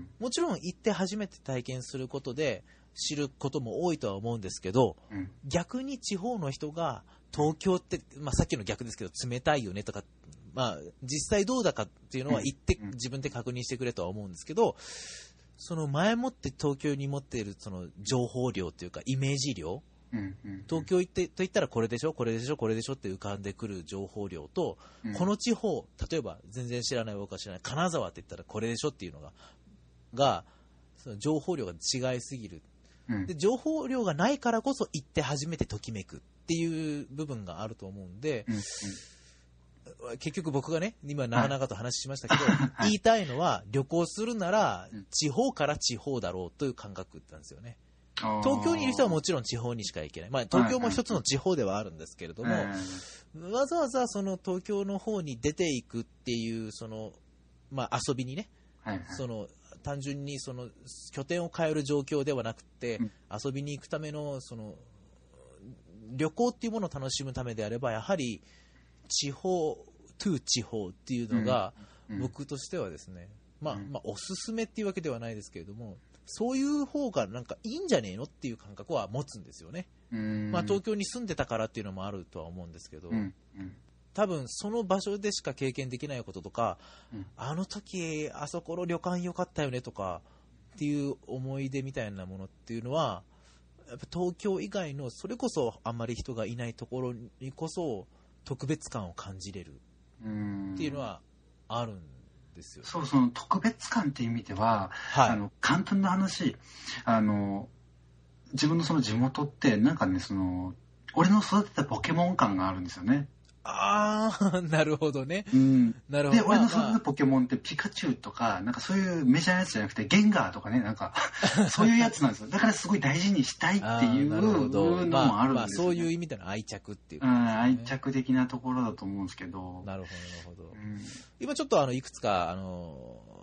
もちろん行って初めて体験することで知ることも多いとは思うんですけど、 うん、 逆に地方の人が東京って、まあ、さっきの逆ですけど冷たいよねとか、まあ、実際どうだかっていうのは行って自分で確認してくれとは思うんですけど、その前もって東京に持っているその情報量というかイメージ量、 うんうんうん、 東京行ってと言ったらこれでしょこれでしょこれでしょって浮かんでくる情報量と、うん、この地方、例えば全然知らない僕は知らない金沢って言ったらこれでしょっていうのががその情報量が違いすぎる、うん、で情報量がないからこそ行って初めてときめくっていう部分があると思うんで、 うんうん、結局僕がね今長々と話しましたけど、はい、言いたいのは旅行するなら地方から地方だろうという感覚なんですよね。東京にいる人はもちろん地方にしか行けない、まあ、東京も一つの地方ではあるんですけれども、わざわざその東京の方に出ていくっていうその、まあ、遊びにね、 はいはい、 その単純にその拠点を変える状況ではなくて、うん、遊びに行くためのその旅行っていうものを楽しむためであればやはり地方トゥ地方っていうのが僕としてはですね、うんうん、まあまあ、おすすめっていうわけではないですけれども、そういう方がなんかいいんじゃねえのっていう感覚は持つんですよね。まあ、東京に住んでたからっていうのもあるとは思うんですけど、 うんうん、 多分その場所でしか経験できないこととか、 うん、 あの時あそこの旅館良かったよねとかっていう思い出みたいなものっていうのはやっぱ東京以外のそれこそあんまり人がいないところにこそ特別感を感じれるっていうのはあるんですよ。 そう、その特別感っていう意味では、 はい、 あの簡単な話、あの自分のその地元ってなんかね、その俺の育てたポケモン感があるんですよね。 ああ、なるほどね。 うん、 なるほど。 で、俺の育てたポケモンってピカチュウとか、なんかそういうメジャーなやつじゃなくて、ゲンガーとかね、なんか、そういうやつなんですよ。だからすごい大事にしたいっていうのもあるんですよ、ね。まあ、まあ、 そういう意味での愛着っていうか、ね、うん、愛着的なところだと思うんですけど。 なるほど、なるほど。 うん、 今ちょっとあの、いくつか、あの、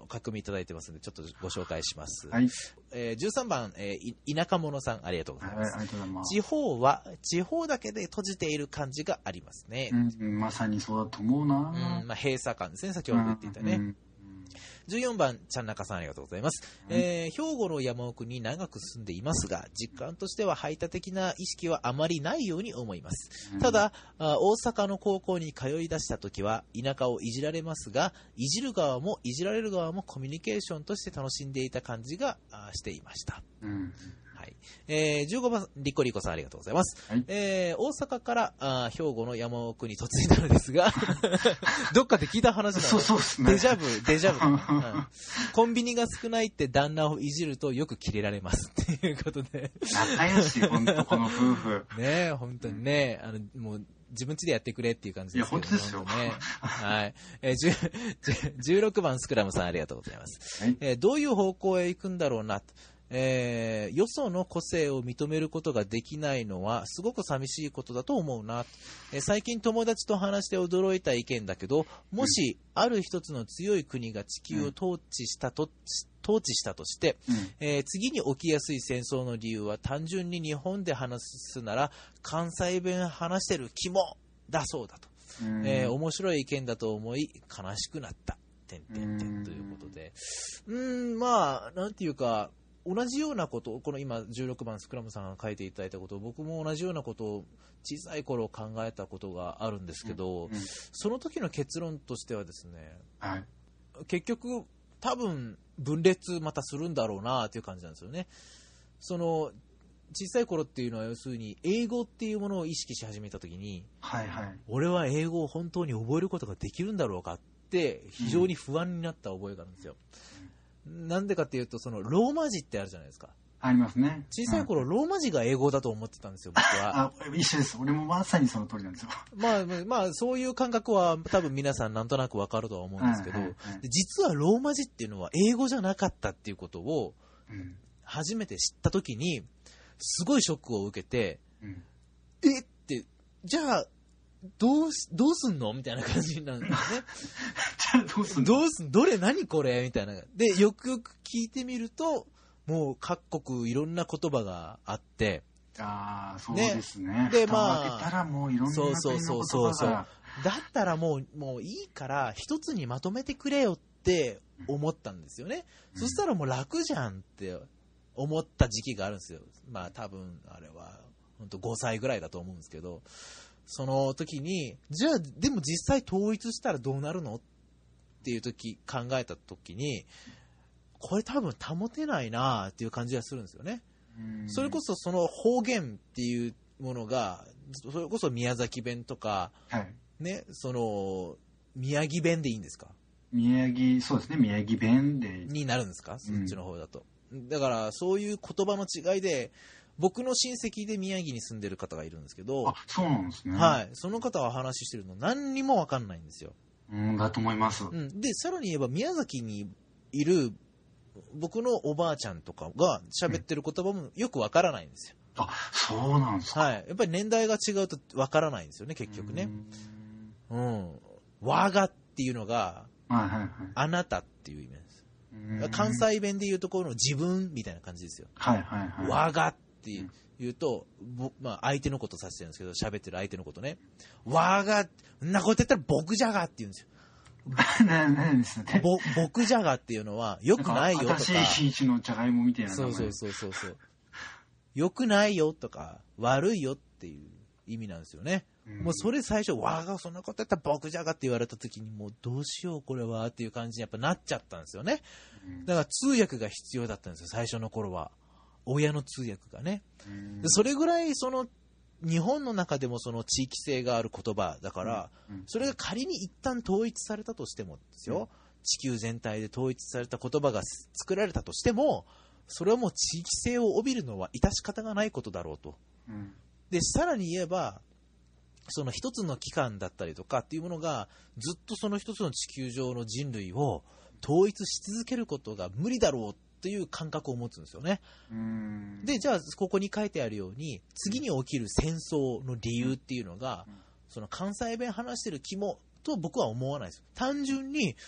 書き込みいただいてますので、ちょっとご紹介します。 はい。 えー、じゅうさんばん、えー、田舎者さん、ありがとうございます。 はい、ありがとうございます。 地方は、地方だけで閉じている感じがありますね。 うん、まさにそうだと思うな。 うん、まあ、閉鎖感ですね、先ほど言っていたね。うんうん、じゅうよんばん、ちゃんなかさん、ありがとうございます。うん、えー、兵庫の山奥に長く住んでいますが、実感としては排他的な意識はあまりないように思います。ただ、大阪の高校に通い出した時は、田舎をいじられますが、いじる側もいじられる側もコミュニケーションとして楽しんでいた感じがしていました。うん、はい。えー、じゅうごばん、リコリコさん、ありがとうございます。はい、えー、大阪からあ兵庫の山奥に嫁いだのですが、どっかで聞いた話なの。 そうそうですね。 デジャブ、デジャブ、うん。コンビニが少ないって旦那をいじるとよくキレられますっていうことで。 仲良し、本当この夫婦。 ねえ、本当にね、あの、もう、自分家でやってくれっていう感じですけど、ね。 いや、本当ですよ。 ね、はい。えー、じゅうろくばん、スクラムさん、ありがとうございます。はい、えー、どういう方向へ行くんだろうな。えー、よその個性を認めることができないのはすごく寂しいことだと思うな、えー、最近友達と話して驚いた意見だけど、もしある一つの強い国が地球を統治したと、統治したとして、うん、えー、次に起きやすい戦争の理由は単純に日本で話すなら関西弁話してる肝だそうだと、うん、えー、面白い意見だと思い悲しくなったてんてんてんということで、うーん、まあなんていうか同じようなこと、この今じゅうろくばんスクラムさんが書いていただいたことを僕も同じようなことを小さい頃考えたことがあるんですけど、うんうん、その時の結論としてはですね、はい、結局多分分裂またするんだろうなという感じなんですよね。その小さい頃っていうのは要するに英語っていうものを意識し始めた時に、はいはい、俺は英語を本当に覚えることができるんだろうかって非常に不安になった覚えがあるんですよ。うん、なんでかっていうと、そのローマ字ってあるじゃないですか。 ありますね。 小さい頃、うん、ローマ字が英語だと思ってたんですよ、僕は。 あ、一緒です。俺もまさにその通りなんですよ。 まあ、まあ、そういう感覚は多分皆さんなんとなくわかるとは思うんですけど、はいはいはい、実はローマ字っていうのは英語じゃなかったっていうことを初めて知った時に、すごいショックを受けて、うん、えって、じゃあ、どうし、どうすんのみたいな感じになるんですね。 じゃあどうすんのどうすんどれ何これみたいな。で、よくよく聞いてみると、もう各国いろんな言葉があって、 ああ、そうですね。 ね、で、まあ、 開けたらもういろんなそうそうそうそうそう。だったらもう、もういいから一つにまとめてくれよって思ったんですよね。うん、そしたらもう楽じゃんって思った時期があるんですよ。まあ多分、あれは、本当ごさいぐらいだと思うんですけど、その時に、じゃあ、でも実際統一したらどうなるのっていう時、考えた時に、これ多分保てないなっていう感じがするんですよね。それこそその方言っていうものが、それこそ宮崎弁とか、はい、ね、その、宮城弁でいいんですか？ 宮城、そうですね、宮城弁で。 になるんですか？そっちの方だと。うん、だから、そういう言葉の違いで、僕の親戚で宮城に住んでる方がいるんですけど、 あ、そうなんですね。 はい。その方は話してるの何にもわかんないんですよ。 うん、だと思います。 うん。で、さらに言えば宮崎にいる僕のおばあちゃんとかが喋ってる言葉もよくわからないんですよ。 うん、あ、そうなんですか。 はい。やっぱり年代が違うとわからないんですよね、結局ね。うん。我がっていうのが、はいはいはい、あなたっていう意味なんです。関西弁で言うところの自分みたいな感じですよ。 はいはいはい。 我がって言うと、まあ、相手のこと指してるんですけど、喋ってる相手のことね。我が、んなこと言ったら僕じゃがって言うんですよ。 何ですね。 ぼ僕じゃがっていうのは、良くないよとか。 新しい品種のじゃがいもみたいな。 そうそうそうそうそう。良くないよとか、悪いよっていう意味なんですよね。うん、もうそれ最初、わがそんなこと言ったら僕じゃがって言われた時に、もうどうしようこれはっていう感じにやっぱなっちゃったんですよね。うん、だから通訳が必要だったんですよ、最初の頃は。親の通訳がね。うん、でそれぐらいその、日本の中でもその地域性がある言葉だから、うんうん、それが仮に一旦統一されたとしてもですよ、うん、地球全体で統一された言葉が作られたとしても、それはもう地域性を帯びるのは致し方がないことだろうと。うん、で、さらに言えば、その一つの機関だったりとかっていうものが、ずっとその一つの地球上の人類を統一し続けることが無理だろうという感覚を持つんですよね。うーんで、じゃあここに書いてあるように、次に起きる戦争の理由っていうのが、その関西弁話してる肝と僕は思わないです。単純に、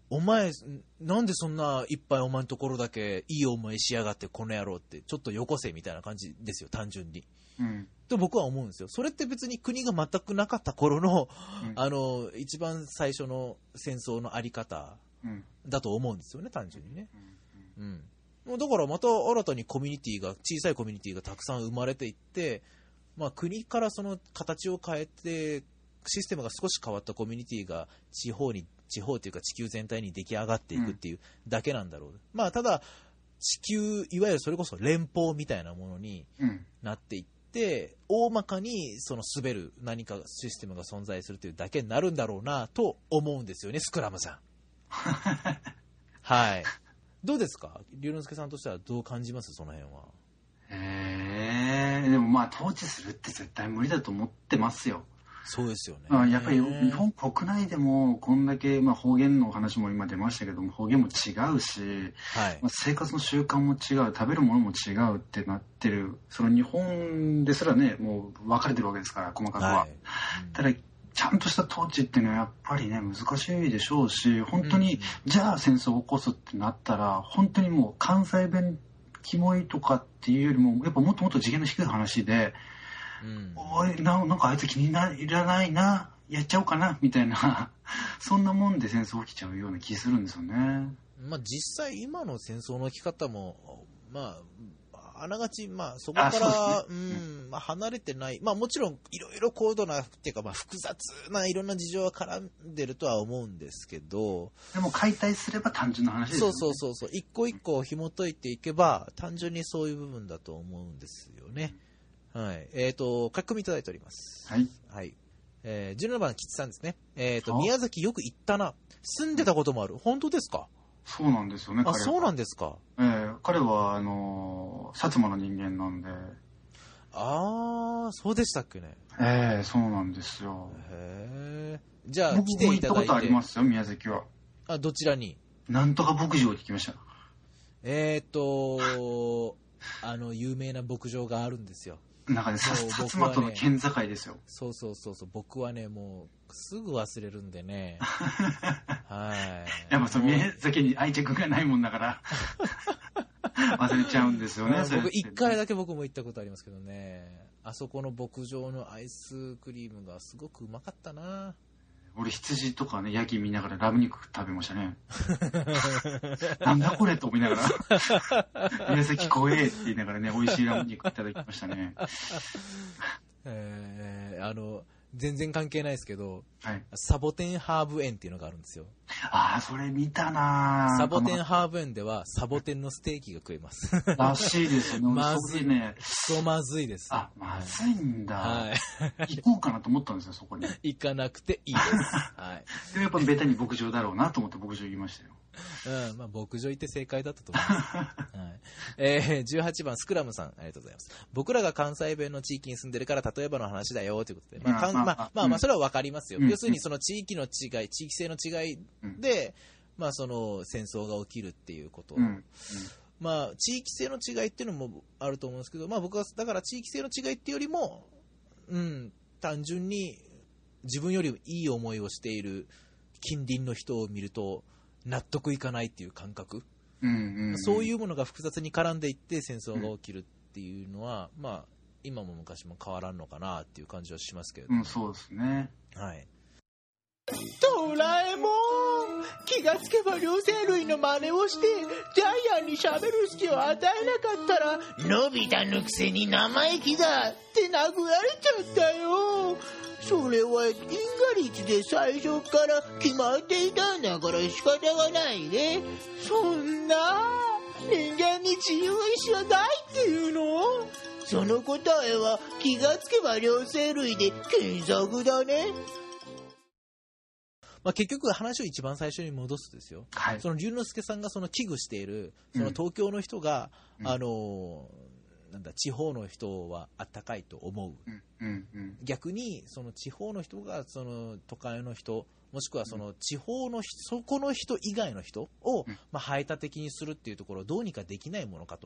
お前なんでそんないっぱいお前のところだけいい思いしやがってこの野郎ってちょっとよこせみたいな感じですよ、単純に。 うん、 と僕は思うんですよ。それって別に国が全くなかった頃の、 うん、 あの一番最初の戦争のあり方だと思うんですよね、単純にね。うん、うん、だからまた新たにコミュニティが、小さいコミュニティがたくさん生まれていって、まあ、国からその形を変えてシステムが少し変わったコミュニティが地方に地方というか地球全体に出来上がっていくっていうだけなんだろう、うん、まあただ地球いわゆるそれこそ連邦みたいなものになっていって、うん、大まかにその滑る何かシステムが存在するというだけになるんだろうなと思うんですよね、スクラムさんはい、どうですか、龍之介さんとしてはどう感じます、その辺は。 えー、でもまあ統治するって絶対無理だと思ってますよ。 そうですよね。 まあ、やっぱり日本国内でもこんだけ、まあ、方言の話も今出ましたけども、方言も違うし、はい、まあ、生活の習慣も違う、食べるものも違うってなってる、その日本ですらね、もう分かれてるわけですから、細かくは。はい、うん、ただちゃんとした統治っていうのはやっぱりね難しいでしょうし、本当に、うん、じゃあ戦争を起こすってなったら本当にもう関西弁キモいとかっていうよりもやっぱもっともっと次元の低い話で、うん、おい な, なんかあいつ気に入らないな、やっちゃおうかなみたいなそんなもんで戦争起きちゃうような気するんですよね。 まあ、実際今の戦争の起き方もまああながち、まあ、そこから、う、ね、うん、まあ、離れてない、まあ、もちろんいろいろ高度なっていうか、まあ、複雑ないろんな事情は絡んでるとは思うんですけど、 でも解体すれば単純な話ですよね。 そうそうそうそう、一個一個紐解いていけば単純にそういう部分だと思うんですよね。うん、はい、えっ、ー、と書き込みいただいております。 はい、 はい、えー、じゅうななばん吉さんですね。えっ、ー、と宮崎よく行ったな、住んでたこともある、本当ですか？ そうなんですよね。 あ、そうなんですか。 えー、彼はあのー、薩摩の人間なんで。 ああ、そうでしたっけね。 ええー、そうなんですよ。 へえ。じゃあ僕来ていただいて。 僕も行ったことありますよ、宮崎は。 あ、どちらに？ なんとか牧場に行きました。 えっ、ー、とあの有名な牧場があるんですよ。 なんかね、薩摩との県境ですよ。 そうそうそうそう、僕はねもうすぐ忘れるんでね。はい。 やっぱその宮崎に愛着がないもんだから忘れちゃうんですよね。 僕一回だけ僕も行ったことありますけどね。あそこの牧場のアイスクリームがすごくうまかったな。 俺羊とかねヤギ見ながらラム肉食べましたね。なんだこれと思いながら宮崎怖えって言いながらね美味しいラム肉いただきましたね。 えー、あの全然関係ないですけど、 はい、 サボテンハーブ園っていうのがあるんですよ。 ああ、それ見たな。 サボテンハーブ園ではサボテンのステーキが食えます。 らしいですよね。 まずいね。クソまずいです。 あ、まずいんだ。 はい。 行こうかなと思ったんですよ、そこに。 行かなくていいです。はい。 でもやっぱベタに牧場だろうなと思って牧場行きましたよ。 うん、まあ牧場行って正解だったと思います。はい。えー、じゅうはちばんスクラムさん、ありがとうございます。僕らが関西弁の地域に住んでるから例えばの話だよということで、まあまあまあ、まあ、まあそれはわかりますよ。うん、要するにその地域の違い、地域性の違いで、うん、まあその戦争が起きるっていうこと。うんうん、まあ地域性の違いっていうのもあると思うんですけど、まあ僕はだから地域性の違いっていうよりも、うん、単純に自分よりいい思いをしている近隣の人を見ると納得いかないっていう感覚、 うんうんうん、 そういうものが複雑に絡んでいって戦争が起きるっていうのは、うん、まあ今も昔も変わらんのかなっていう感じはしますけれども、 うん、そうですね。 はい。 ドラえもん、気がつけば両生類の真似をしてジャイアンに喋る隙を与えなかったらのび太のくせに生意気だって殴られちゃったよ。それは因果率で最初から決まっていたんだから仕方がないね。そんな人間に自由意志はないっていうの？その答えは気がつけば両生類で検索だね。 まあ、結局話を一番最初に戻すとですよ、 はい、 その龍之介さんがその危惧しているその東京の人が、うん、あのなんだ地方の人はあったかいと思う、 うんうんうん、 逆にその地方の人がその都会の人もしくはその地方の人、そこの人以外の人を、うん、まあ、排他的にするっていうところをどうにかできないものかと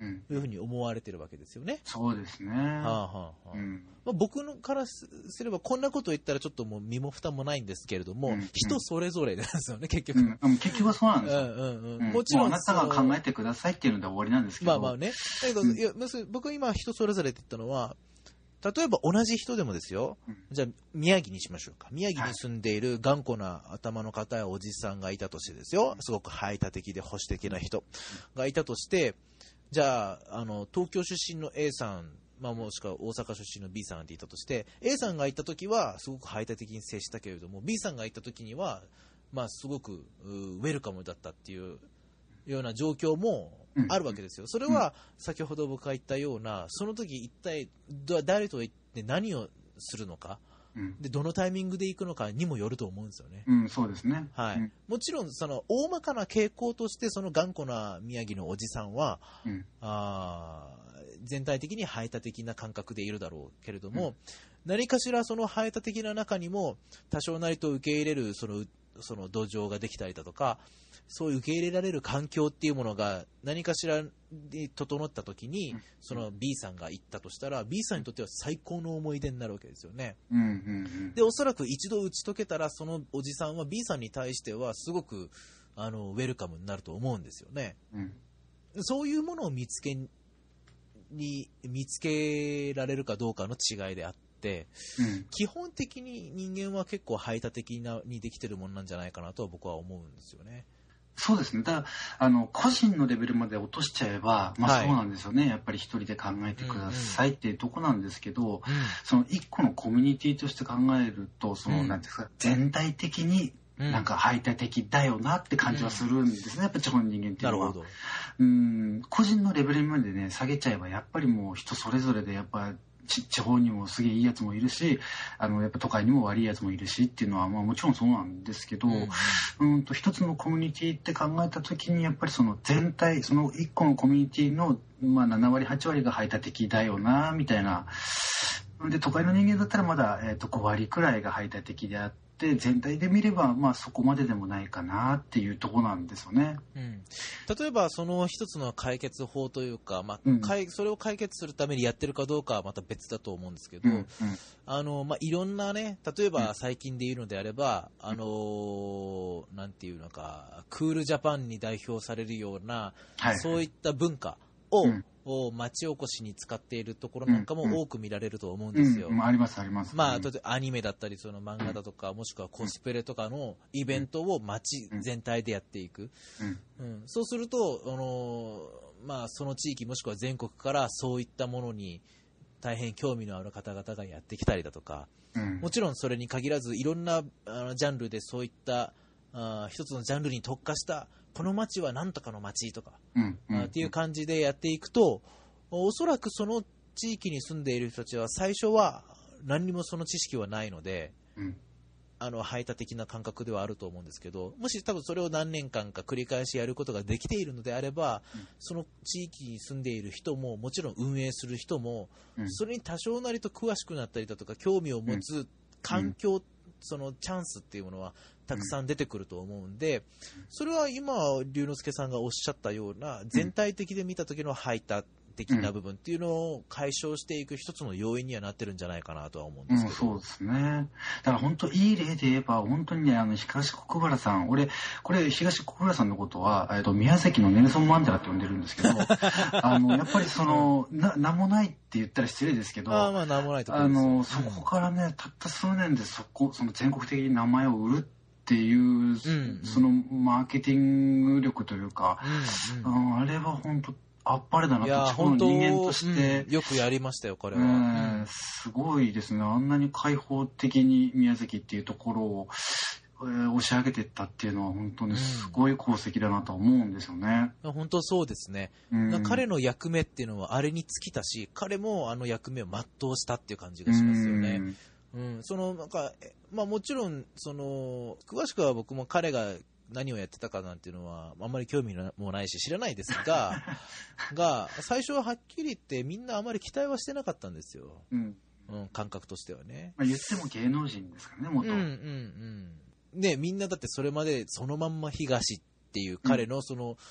いうふうに思われてるわけですよね。 そうですね。 はあはあはあうんまあ、僕のからすればこんなこと言ったらちょっともう身も蓋もないんですけれども、 うん人それぞれなんですよね、結局。 うんうん結局はそうなんですよ。 うんうんうんうんもちろんもうあなたがその考えてくださいっていうので終わりなんですけど。 まあまあね。だけど、 うんいや要するに僕が今人それぞれって言ったのは、例えば同じ人でもですよ、 うんじゃあ宮城にしましょうか。宮城に住んでいる頑固な頭の固いおじさんがいたとしてですよ、すごく排他的で保守的な人がいたとして、じゃあ、あの、東京出身の A さん、まあもしくは大阪出身の B さんっていたとして、A さんがいたときはすごく排他的に接したけれども、B さんがいたときには、まあすごくうウェルカムだったっていうような状況もあるわけですよ。それは先ほど僕が言ったような、その時一体だ誰と言って何をするのか、 うんでどのタイミングで行くのかにもよると思うんですよね。 うん、そうですね。 はいうんもちろんその大まかな傾向としてその頑固な宮城のおじさんはうんあー全体的に排他的な感覚でいるだろうけれども、何かしらその排他的な中にも多少なりと受け入れるそのその土壌ができたりだとか、そういう受け入れられる環境っていうものが何かしらに整った時に、 うんその B さんが行ったとしたら B さんにとっては最高の思い出になるわけですよね。 うんうんうんでおそらく一度打ち解けたらそのおじさんは B さんに対してはすごくあのウェルカムになると思うんですよね。 うんそういうものを見つけに見つけられるかどうかの違いであってうん基本的に人間は結構排他的なにできてるものなんじゃないかなと僕は思うんですよね。 そうですね。だからあの個人のレベルまで落としちゃえば、まあはいそうなんですよね。やっぱり一人で考えてくださいっていうとこなんですけど、 うその一個のコミュニティとして考えると、その、 うんなんていうんですか、全体的にんなんか排他的だよなって感じはするんですね。やっぱ地方の人間っていうのは。 なるほど。 うん個人のレベルまでね下げちゃえばやっぱりもう人それぞれでやっぱち地方にもすげえいいやつもいるし、あのやっぱ都会にも悪いやつもいるしっていうのはまあもちろんそうなんですけど、うん、と一つのコミュニティって考えた時にやっぱりその全体その一個のコミュニティのまあななわりはちわりが排他的だよなみたいな。で都会の人間だったらまだ、えー、とごわりくらいが排他的であって全体で見ればまあそこまででもないかなっていうところなんですよね。 うん、例えばその一つの解決法というか、まあうんかいそれを解決するためにやってるかどうかはまた別だと思うんですけど、 うんうんあのまあ、いろんなね、例えば最近で言うのであれば、あのーなんていうのか、クールジャパンに代表されるような、 はいそういった文化を、 うんを町おこしに使っているところなんかも多く見られると思うんうですよ。 ん、ありますあります。 まあ、 うん例えばアニメだったり、その漫画だとか、もしくはコスプレとかのイベントを街全体でやっていく。 うんうん、そうすると、あのーまあ、その地域もしくは全国からそういったものに大変興味のある方々がやってきたりだとか、 うんもちろんそれに限らずいろんなあのジャンルでそういったあ一つのジャンルに特化したこの街はなんとかの街とか、 うんうんあっていう感じでやっていくと、おそらくその地域に住んでいる人たちは最初は何にもその知識はないので、 うんあの排他的な感覚ではあると思うんですけど、もし多分それを何年間か繰り返しやることができているのであれば、 うんその地域に住んでいる人ももちろん運営する人も、 うんそれに多少なりと詳しくなったりだとか興味を持つ環境、そのチャンスっていうものはたくさん出てくると思うんで、それは今龍之介さんがおっしゃったような全体的で見た時の排他的な部分っていうのを解消していく一つの要因にはなってるんじゃないかなとは思うんでうん、 すけど、 そうですね。だから本当いい例で言えば、本当にね、あの、東国原さん、俺、これ、東国原さんのことは、えっと、宮崎のネルソン・マンデラって呼んでるんですけど、あの、やっぱりその、な、なんもないって言ったら失礼ですけど、 ああまあなんもないところですよ。 あの、そこからね、たった数年でそこ、その全国的に名前を売るっていう、 んそのマーケティング力というか、 うんうんうんあれは本当あっぱれだないやと、地方の本当人間として、 うんよくやりましたよ彼は、 うんすごいですね。あんなに開放的に宮崎っていうところを、えー押し上げていったっていうのは本当にすごい功績だなと思うんですよね。 うん本当そうですね、 うん彼の役目っていうのはあれに尽きたし、彼もあの役目を全うしたっていう感じがしますよね。うん、そのなんか、えまあ、もちろんその詳しくは僕も彼が何をやってたかなんていうのはあんまり興味もないし知らないですがが最初ははっきり言ってみんなあまり期待はしてなかったんですよ、 うんうん、感覚としてはね。 まあ、言っても芸能人ですからね、元。 うんうんうんね、みんなだってそれまでそのまんま東っていう彼のその、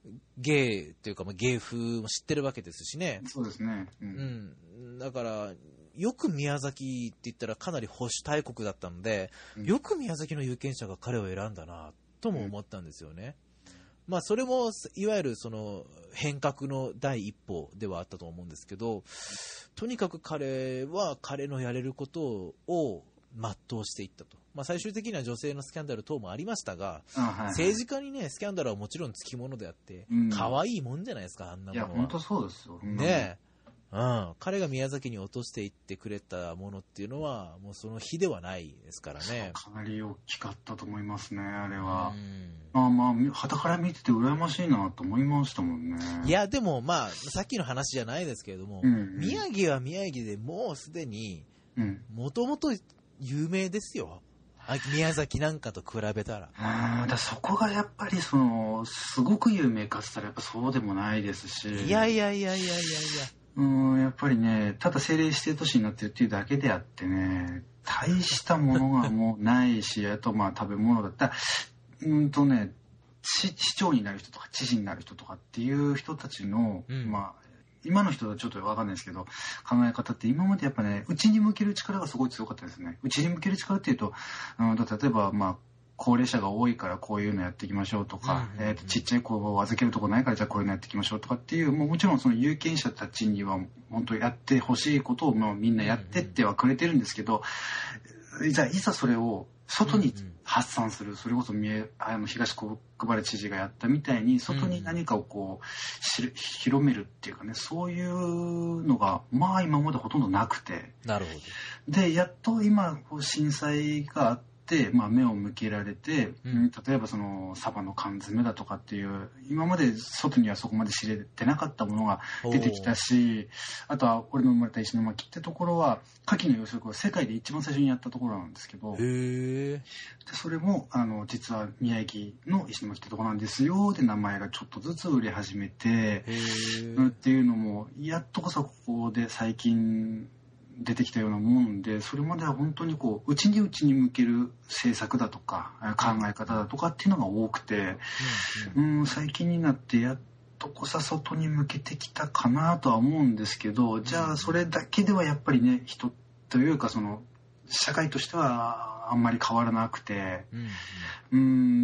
芸というか、まあ、芸風も知ってるわけですしね。 そうですね。うん。 うん、だからよく宮崎って言ったらかなり保守大国だったので、 うん、 よく宮崎の有権者が彼を選んだなとも思ったんですよね。うん、まあそれもいわゆるその変革の第一歩ではあったと思うんですけど、とにかく彼は彼のやれることを全うしていったと。まあ、最終的には女性のスキャンダル等もありましたが、 はいはい、 政治家にねスキャンダルはもちろんつきものであって、うん、可愛いもんじゃないですか、あんなものは。 いや本当そうですよ。 ねえ、うん、彼が宮崎に落としていってくれたものっていうのはもうその比ではないですからね。 かなり大きかったと思いますね、あれは。うん、まあまあ傍から見てて羨ましいなと思いましたもんね。 いやでもまあさっきの話じゃないですけれども、うんうん、宮城は宮城でもうすでにもともと有名ですよ、宮崎なんかと比べたら。 うん、だそこがやっぱりそのすごく有名かって言ったらやっぱそうでもないですし。 いやいやいやいやいやいや。 うん、やっぱりね、ただ政令指定都市になってるっていうだけであってね、大したものがもうないし、あとまあ食べ物だったら、うんとね、市長になる人とか知事になる人とかっていう人たちの、うん、まあ今の人はちょっと分かんないですけど考え方って今までやっぱね内に向ける力がすごい強かったですね。内に向ける力っていうと、うん、例えばまあ高齢者が多いからこういうのやっていきましょうとか、うんうんうん、えーと、ちっちゃい子を預けるとこないからじゃあこういうのやっていきましょうとかっていう、もうもちろんその有権者たちには本当やってほしいことをもうみんなやってってはくれてるんですけど、うんうん、じゃあいざそれを外に発散する、それこそあの東国原知事がやったみたいに外に何かをこう広めるっていうかね、そういうのがまあ今までほとんどなくて、 なるほど。でやっと今震災があってでまあ、目を向けられて、うん、例えばそのサバの缶詰だとかっていう今まで外にはそこまで知れてなかったものが出てきたし、あとは俺の生まれた石巻ってところは牡蠣の養殖を世界で一番最初にやったところなんですけど、 へー、 でそれもあの実は宮城の石巻ってところなんですよで名前がちょっとずつ売れ始めて、うん、っていうのもやっとこそここで最近出てきたようなもんで、それまでは本当にこう内に内に向ける政策だとか考え方だとかっていうのが多くて、うん、うん、最近になってやっとこさ外に向けてきたかなとは思うんですけど、じゃあそれだけではやっぱりね人というかその社会としてはあんまり変わらなくて、うん、うん、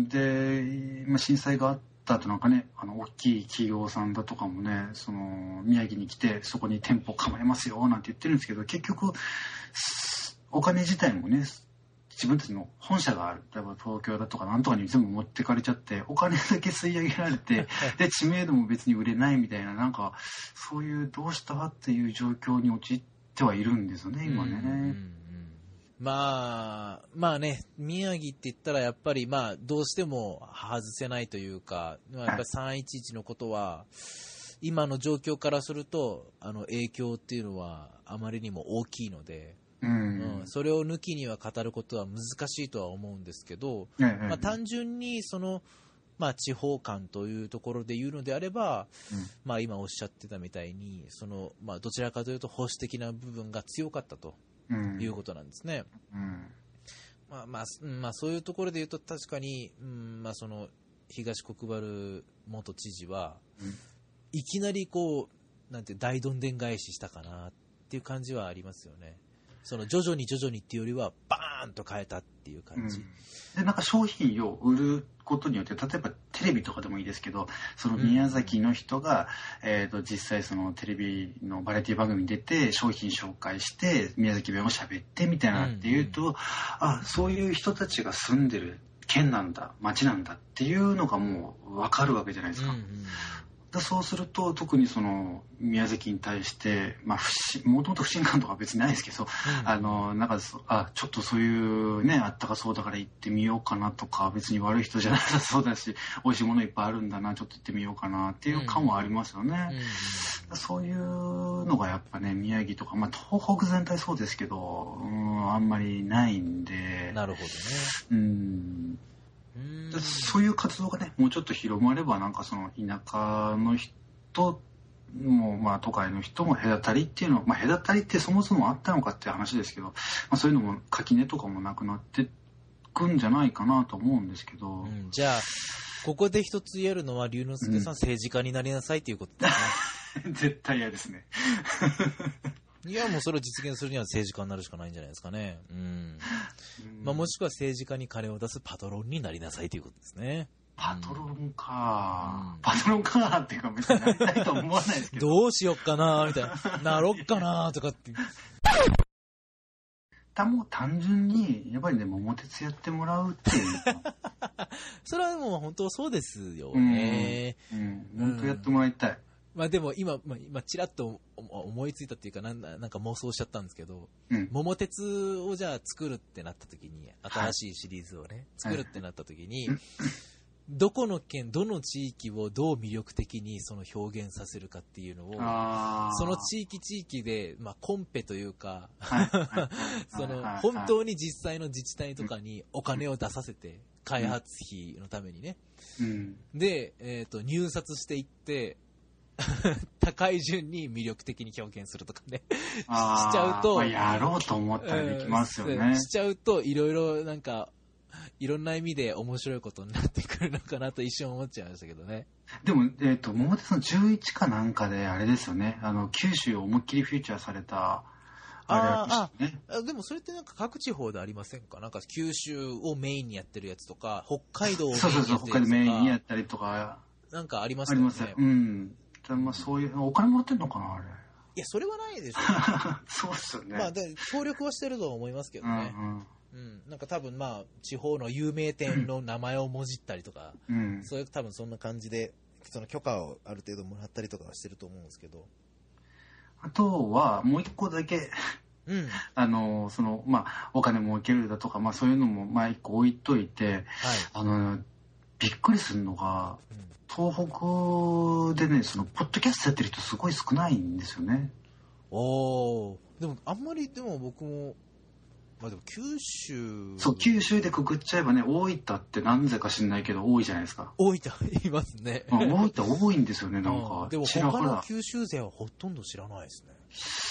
で、まあ、震災があってだとなんかね、あの大きい企業さんだとかもね、その宮城に来てそこに店舗構えますよなんて言ってるんですけど、結局お金自体もね自分たちの本社がある、例えば東京だとかなんとかに全部持ってかれちゃってお金だけ吸い上げられてで知名度も別に売れないみたいな、なんかそういうどうしたっていう状況に陥ってはいるんですよね今ね。うんうんうん、 まあ、まあね、宮城って言ったらやっぱりまあどうしても外せないというか、やっぱりさんいちいちのことは今の状況からするとあの影響っていうのはあまりにも大きいので、うんうん、それを抜きには語ることは難しいとは思うんですけど、うんうん、まあ、単純にその、まあ、地方間というところで言うのであれば、うん、まあ、今おっしゃってたみたいにその、まあ、どちらかというと保守的な部分が強かったということなんですね。うんうん、まあまあまあ、そういうところで言うと確かに、うんまあ、その東国原元知事は、うん、いきなりこうなんて大どんでん返ししたかなっていう感じはありますよね。その徐々に徐々にっていうよりはバーンと変えたっていう感じ、うん、 でなんか商品を売ることによって例えばテレビとかでもいいですけど、その宮崎の人が、うんえー、と実際そのテレビのバラエティ番組に出て商品紹介して宮崎弁を喋ってみたいなっていうと、うんうん、あそういう人たちが住んでる県なんだ町なんだっていうのがもう分かるわけじゃないですか。うんうんだそうすると特にその宮崎に対して、まあ、もともと不信感とか別にないですけど、うん、あのなんかあちょっとそういうねあったかそうだから行ってみようかなとか、別に悪い人じゃなさそうだし美味しいものいっぱいあるんだなちょっと行ってみようかなっていう感はありますよね。うんうん、そういうのがやっぱね宮城とか、まあ、東北全体そうですけど、うん、あんまりないんで。 なるほどね。 うんうんそういう活動がねもうちょっと広まればなんかその田舎の人もまあ都会の人も隔たりっていうのは、まあ、隔たりってそもそもあったのかっていう話ですけど、まあ、そういうのも垣根とかもなくなってくんじゃないかなと思うんですけど、 うん、じゃあここで一つ言えるのは、龍之介さん、政治家になりなさいということですね。 絶対嫌ですね。 いや、もうそれを実現するには政治家になるしかないんじゃないですかね。うん。まあ、もしくは政治家に金を出すパトロンになりなさいということですね。 パトロンか、 うん、 パトロンかっていうか別になりたいとは思わないですけど。 どうしよっかなみたいな。なろっかなとかって。 たもう単純に、やっぱりね、桃鉄やってもらうっていう。 それはもう本当そうですよね。 うん。うん、本当やってもらいたい。うん、 まあでも今、まあ、今ちらっと思いついたっていうかなんなんか妄想しちゃったんですけど、 うん、 桃鉄をじゃあ作るってなった時に、新しいシリーズをね、はい、作るってなった時に、はい、どこの県、どの地域をどう魅力的にその表現させるかっていうのを、その地域地域で、まあ、コンペというか、その本当に実際の自治体とかにお金を出させて、開発費のためにね。 うん、 で、えっと、入札していって、高い順に魅力的に表現するとかねしちゃうと、 まあ、やろうと思ったらできますよね。 しちゃうといろいろなんかいろんな意味で面白いことになってくるのかなと一瞬思っちゃいましたけどね。 でも、えっと、桃鉄のじゅういちかなんかであれですよね、あの九州を思いっきりフューチャーされたあれですね。 ああ、でもそれってなんか各地方でありませんか？なんか九州をメインにやってるやつとか、北海道をメインにやってるやつとか、 そうそうそう、北海道メインにやったりとか、 なんかありますよね。 ありますよ。うん。まあ、そういう、お金もらってんのかな、あれ。 いや、それはないでしょう。そうっすよね。 まあ、で協力はしてるとは思いますけどね。うんうんうん、なんか多分まあ、地方の有名店の名前をもじったりとか、うん、そういう多分そんな感じで、その許可をある程度もらったりとかはしてると思うんですけど。 あとは、もう一個だけ、うん、あの、その、まあ、お金も受けるだとか、まあそういうのも、まあ一個置いといて、はい、あの、びっくりするのが、うん、東北でね、そのポッドキャストやってる人すごい少ないんですよね。 おー、でもあんまりでも僕も、まあでも九州、 そう九州でくくっちゃえばね、大分って何故か知んないけど多いじゃないですか。 大分いますね。 大分多いんですよね、なんか。 でも他の九州勢はほとんど知らないですね。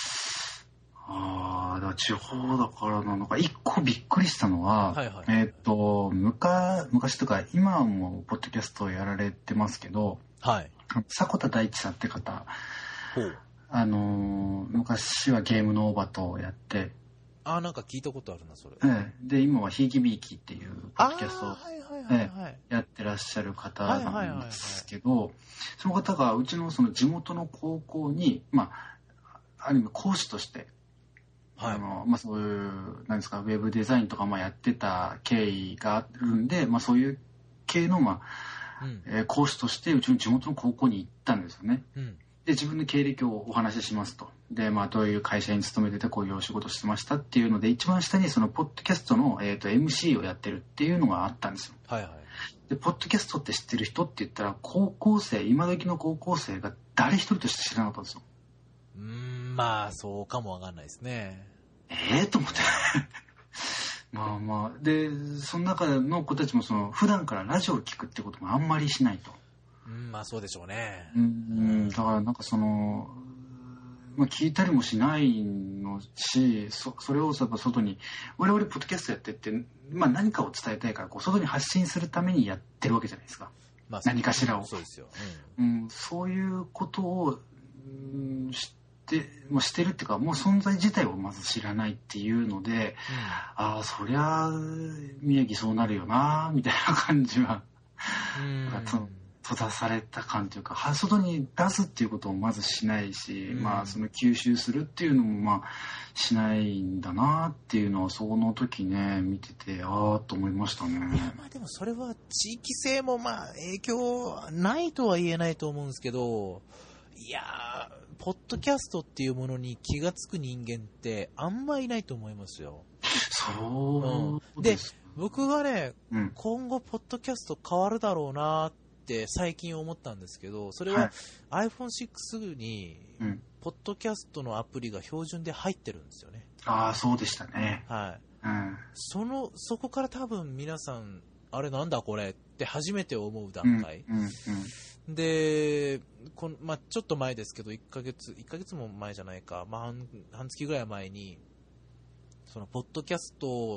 ああ、だから地方だからなのか。一個びっくりしたのは、はいはい、えっと、昔、昔とか、今はもう、ポッドキャストをやられてますけど、はい。迫田大地さんって方、ほう。あの、昔はゲームのオーバートをやって、 ああ、なんか聞いたことあるな、それ。 ええ。で、今はひいきびいきっていうポッドキャストをやってらっしゃる方なんですけど、その方がうちのその地元の高校に、まあ、ある意味講師として、はい、あのまあ、そういうなんですかウェブデザインとかまあやってた経緯があるんで、まあ、そういう系の、まあうんえー、講師としてうちの地元の高校に行ったんですよね。うん、で自分の経歴をお話ししますと。で、まあ、どういう会社に勤めててこういうお仕事してましたっていうので一番下にそのポッドキャストの、えー、と エムシー をやってるっていうのがあったんですよ。はいはい、でポッドキャストって知ってる人って言ったら高校生今時の高校生が誰一人として知らなかったんですよ。 うーんまあそうかもわかんないですね。 ええー、と思ってまあまあでその中の子たちもその普段からラジオを聞くってこともあんまりしないと。 うんまあそうでしょうね。 うん、うん、だからなんかその、まあ、聞いたりもしないのし そ, それをやっぱ外に我々ポッドキャストやってって、まあ、何かを伝えたいからこう外に発信するためにやってるわけじゃないですか、まあ、何かしらを。 そうですよ、 うんうん、そういうことを、うん、知でまあ、してるっていうかもう存在自体をまず知らないっていうので、うん、ああそりゃ宮城そうなるよなみたいな感じは、うん、閉ざされた感というか外に出すっていうことをまずしないし、うん、まあその吸収するっていうのもまあしないんだなっていうのはその時ね見ててああと思いましたね。 いやまあでもそれは地域性もまあ影響ないとは言えないと思うんですけど、いやーポッドキャストっていうものに気がつく人間ってあんまいないと思いますよ。 そうです、うん、で僕がね、うん、今後ポッドキャスト変わるだろうなって最近思ったんですけど、それは アイフォンシックス にポッドキャストのアプリが標準で入ってるんですよね。 ああそうでしたね。 はい、 うん、 そのそこから多分皆さんあれなんだこれって初めて思う段階、うんうんうん、でこの、まあ、ちょっと前ですけどいっかげついっかげつも前じゃないか、まあ、半, 半月ぐらい前にそのポッドキャストっ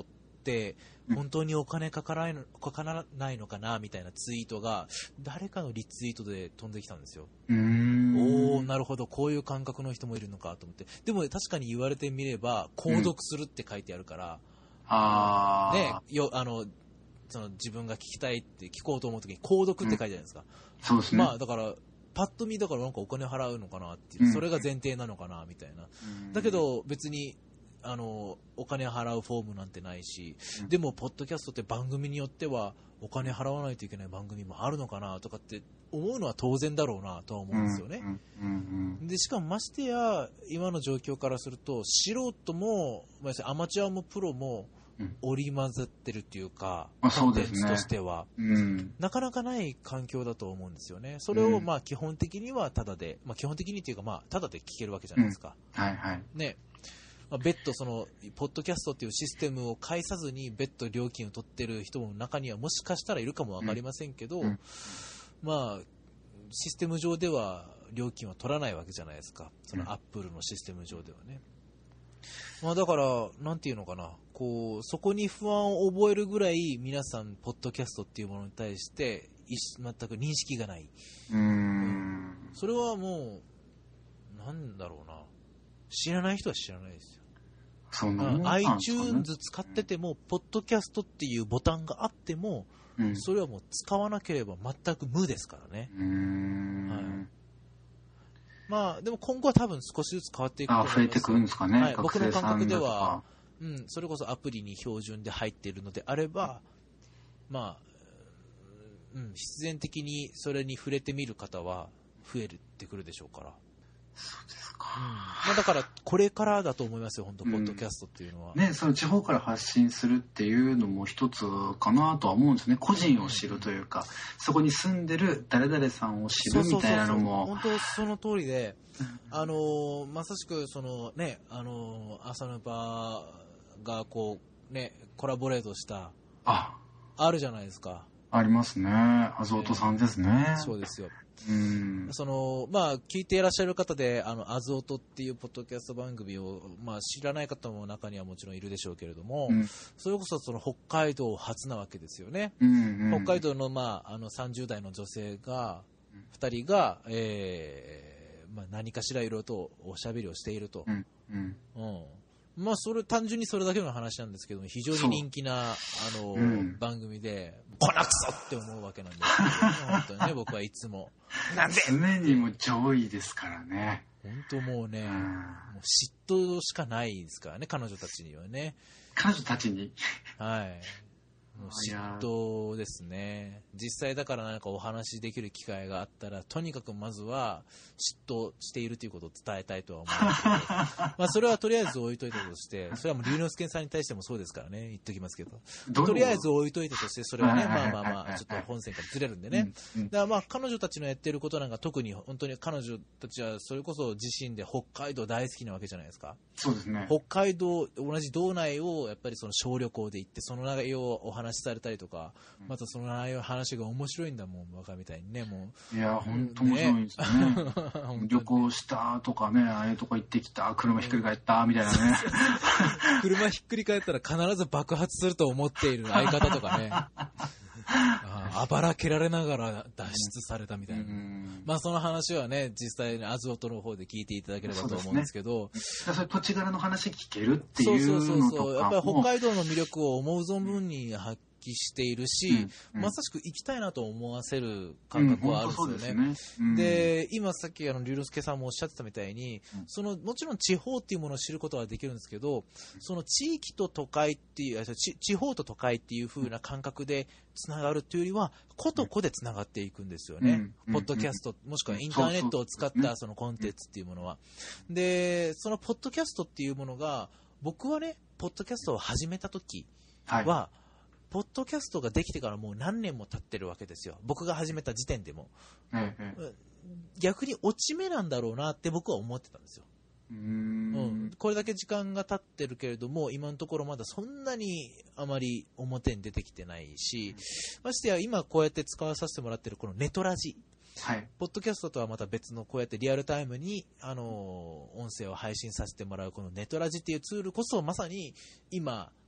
って本当にお金かからないの、かからないのかなみたいなツイートが誰かのリツイートで飛んできたんですよ。 うーんおー、なるほど、こういう感覚の人もいるのかと思って。でも確かに言われてみれば購読するって書いてあるから、 あーね、よあのその自分が聞きたいって聞こうと思うときに購読って書いてあるじゃないですか、 そうですね。 まあだからパッと見だからなんかお金払うのかなっていう、 うんそれが前提なのかなみたいな、 うんだけど別にあのお金払うフォームなんてないし、 うんでもポッドキャストって番組によってはお金払わないといけない番組もあるのかなとかって思うのは当然だろうなとは思うんですよね、 うんうんうんでしかもましてや今の状況からすると素人もまあアマチュアもプロもうん織り交ざってるっていうか、 まあコンテンツそうですねとしてはうんなかなかない環境だと思うんですよね。それをうんまあ基本的にはタダで、まあ、基本的にっていうかまあタダで聞けるわけじゃないですか、 はいはい。 ね、まあ、別途そのポッドキャストっていうシステムを介さずに別途料金を取ってる人も中にはもしかしたらいるかも分かりませんけど、 うんうんまあシステム上では料金は取らないわけじゃないですか、そうんのアップルのシステム上ではね。まあ、だからなんていうのかな、こうそこに不安を覚えるぐらい皆さんポッドキャストっていうものに対していし全く認識がない。 うーんそれはもうなんだろうな、知らない人は知らないですよ。 そんなもんなんですかね iTunes 使ってても、ポッドキャストっていうボタンがあっても、 うんそれはもう使わなければ全く無ですからね。 うーんはいまあでも今後は多分少しずつ変わっていくと思います。 あ増えてくるんですかね、 はい、僕の感覚で学生さんだとはか、 うん、それこそアプリに標準で入っているのであれば、まあ、うん、必然的にそれに触れてみる方は増えてくるでしょうから。 そうですうんか、 まあ、だからこれからだと思いますよ、本当、 うんポッドキャストっていうのは。 ね、その地方から発信するっていうのも一つかなとは思うんですね。個人を知るというか、そこに住んでる誰々さんを知るみたいなのも。 本当その通りで、あのーまさしくそのね、あのー朝の場がこうねコラボレートしたあ、 あるじゃないですか。 ありますね。アゾートさんですね。 そうですよ。 うん。 そのまあ、聞いていらっしゃる方で、あのアズオトっていうポッドキャスト番組を、まあ、知らない方も中にはもちろんいるでしょうけれども、 うんそれこそその北海道初なわけですよね。 うんうん、 北海道の、まあ、あのさんじゅう代の女性が、ふたりが、えーまあ、何かしらいろいろとおしゃべりをしていると。 うんうんうんまあ、それ単純にそれだけの話なんですけども、非常に人気なあの、 うん番組で、こなくそって思うわけなんですけど、本当にね、僕はいつも。なんで常にも上位ですからね。 本当もうね、 うんもう嫉妬しかないですからね、彼女たちにはね。 彼女たちに。 はい。もういや嫉妬ですね。実際だから何かお話しできる機会があったら、とにかくまずは嫉妬しているということを伝えたいとは思うんですけど、まあそれはとりあえず置いといたとして、それはもう龍之介さんに対してもそうですからね、言っときますけど。 どうとりあえず置いといたとして、それはね、 はいはいはいはいまあまあまあ、ちょっと本線からずれるんでね。 うんうんだからまあ彼女たちのやってることなんか特に本当に彼女たちはそれこそ自身で北海道大好きなわけじゃないですか。 そうですね。 北海道、同じ道内をやっぱりその小旅行で行って、その内容をお話しされたりとか、またその内容、話が面白いんだもん、バカみたいにね、もいや、本当面白いですよね。 う。本当に旅行したとかね、ああいうとこ行ってきた、車ひっくり返ったみたいなね。 車ひっくり返ったら必ず爆発すると思っている相方とかね。ああばらけられながら脱出されたみたいな。 うんまあその話はね、実際にアズオトの方で聞いていただければと思うんですけど、 それ土地柄の話聞けるっていそうそうそううのそう、 とやっぱりかも。 北海道の魅力を思う存分に発揮しているし、 うんうんまさしく行きたいなと思わせる感覚はあるんですよね。 うん本当そうですねうんで、今さっきあの龍之介さんもおっしゃってたみたいに、 うんそのもちろん地方っていうものを知ることはできるんですけど、その地域と都会っていうあち地方と都会っていう風な感覚でつながるというよりは、個と個でつながっていくんですよね、 うんポッドキャストもしくはインターネットを使ったそのコンテンツっていうものは。で、そのポッドキャストっていうものが、僕はね、ポッドキャストを始めた時はい。 は、ポッドキャストができてからもう何年も経ってるわけですよ、僕が始めた時点でも。 ええええ逆に落ち目なんだろうなって僕は思ってたんですよ。 うーうんん。 これだけ時間が経ってるけれども、今のところまだそんなにあまり表に出てきてないし、ましてや今こうやって使わさせてもらってるこのネトラジ、 はい。 ポッドキャストとはまた別のこうやってリアルタイムに、あのー音声を配信させてもらうこのネトラジっていうツールこそまさに今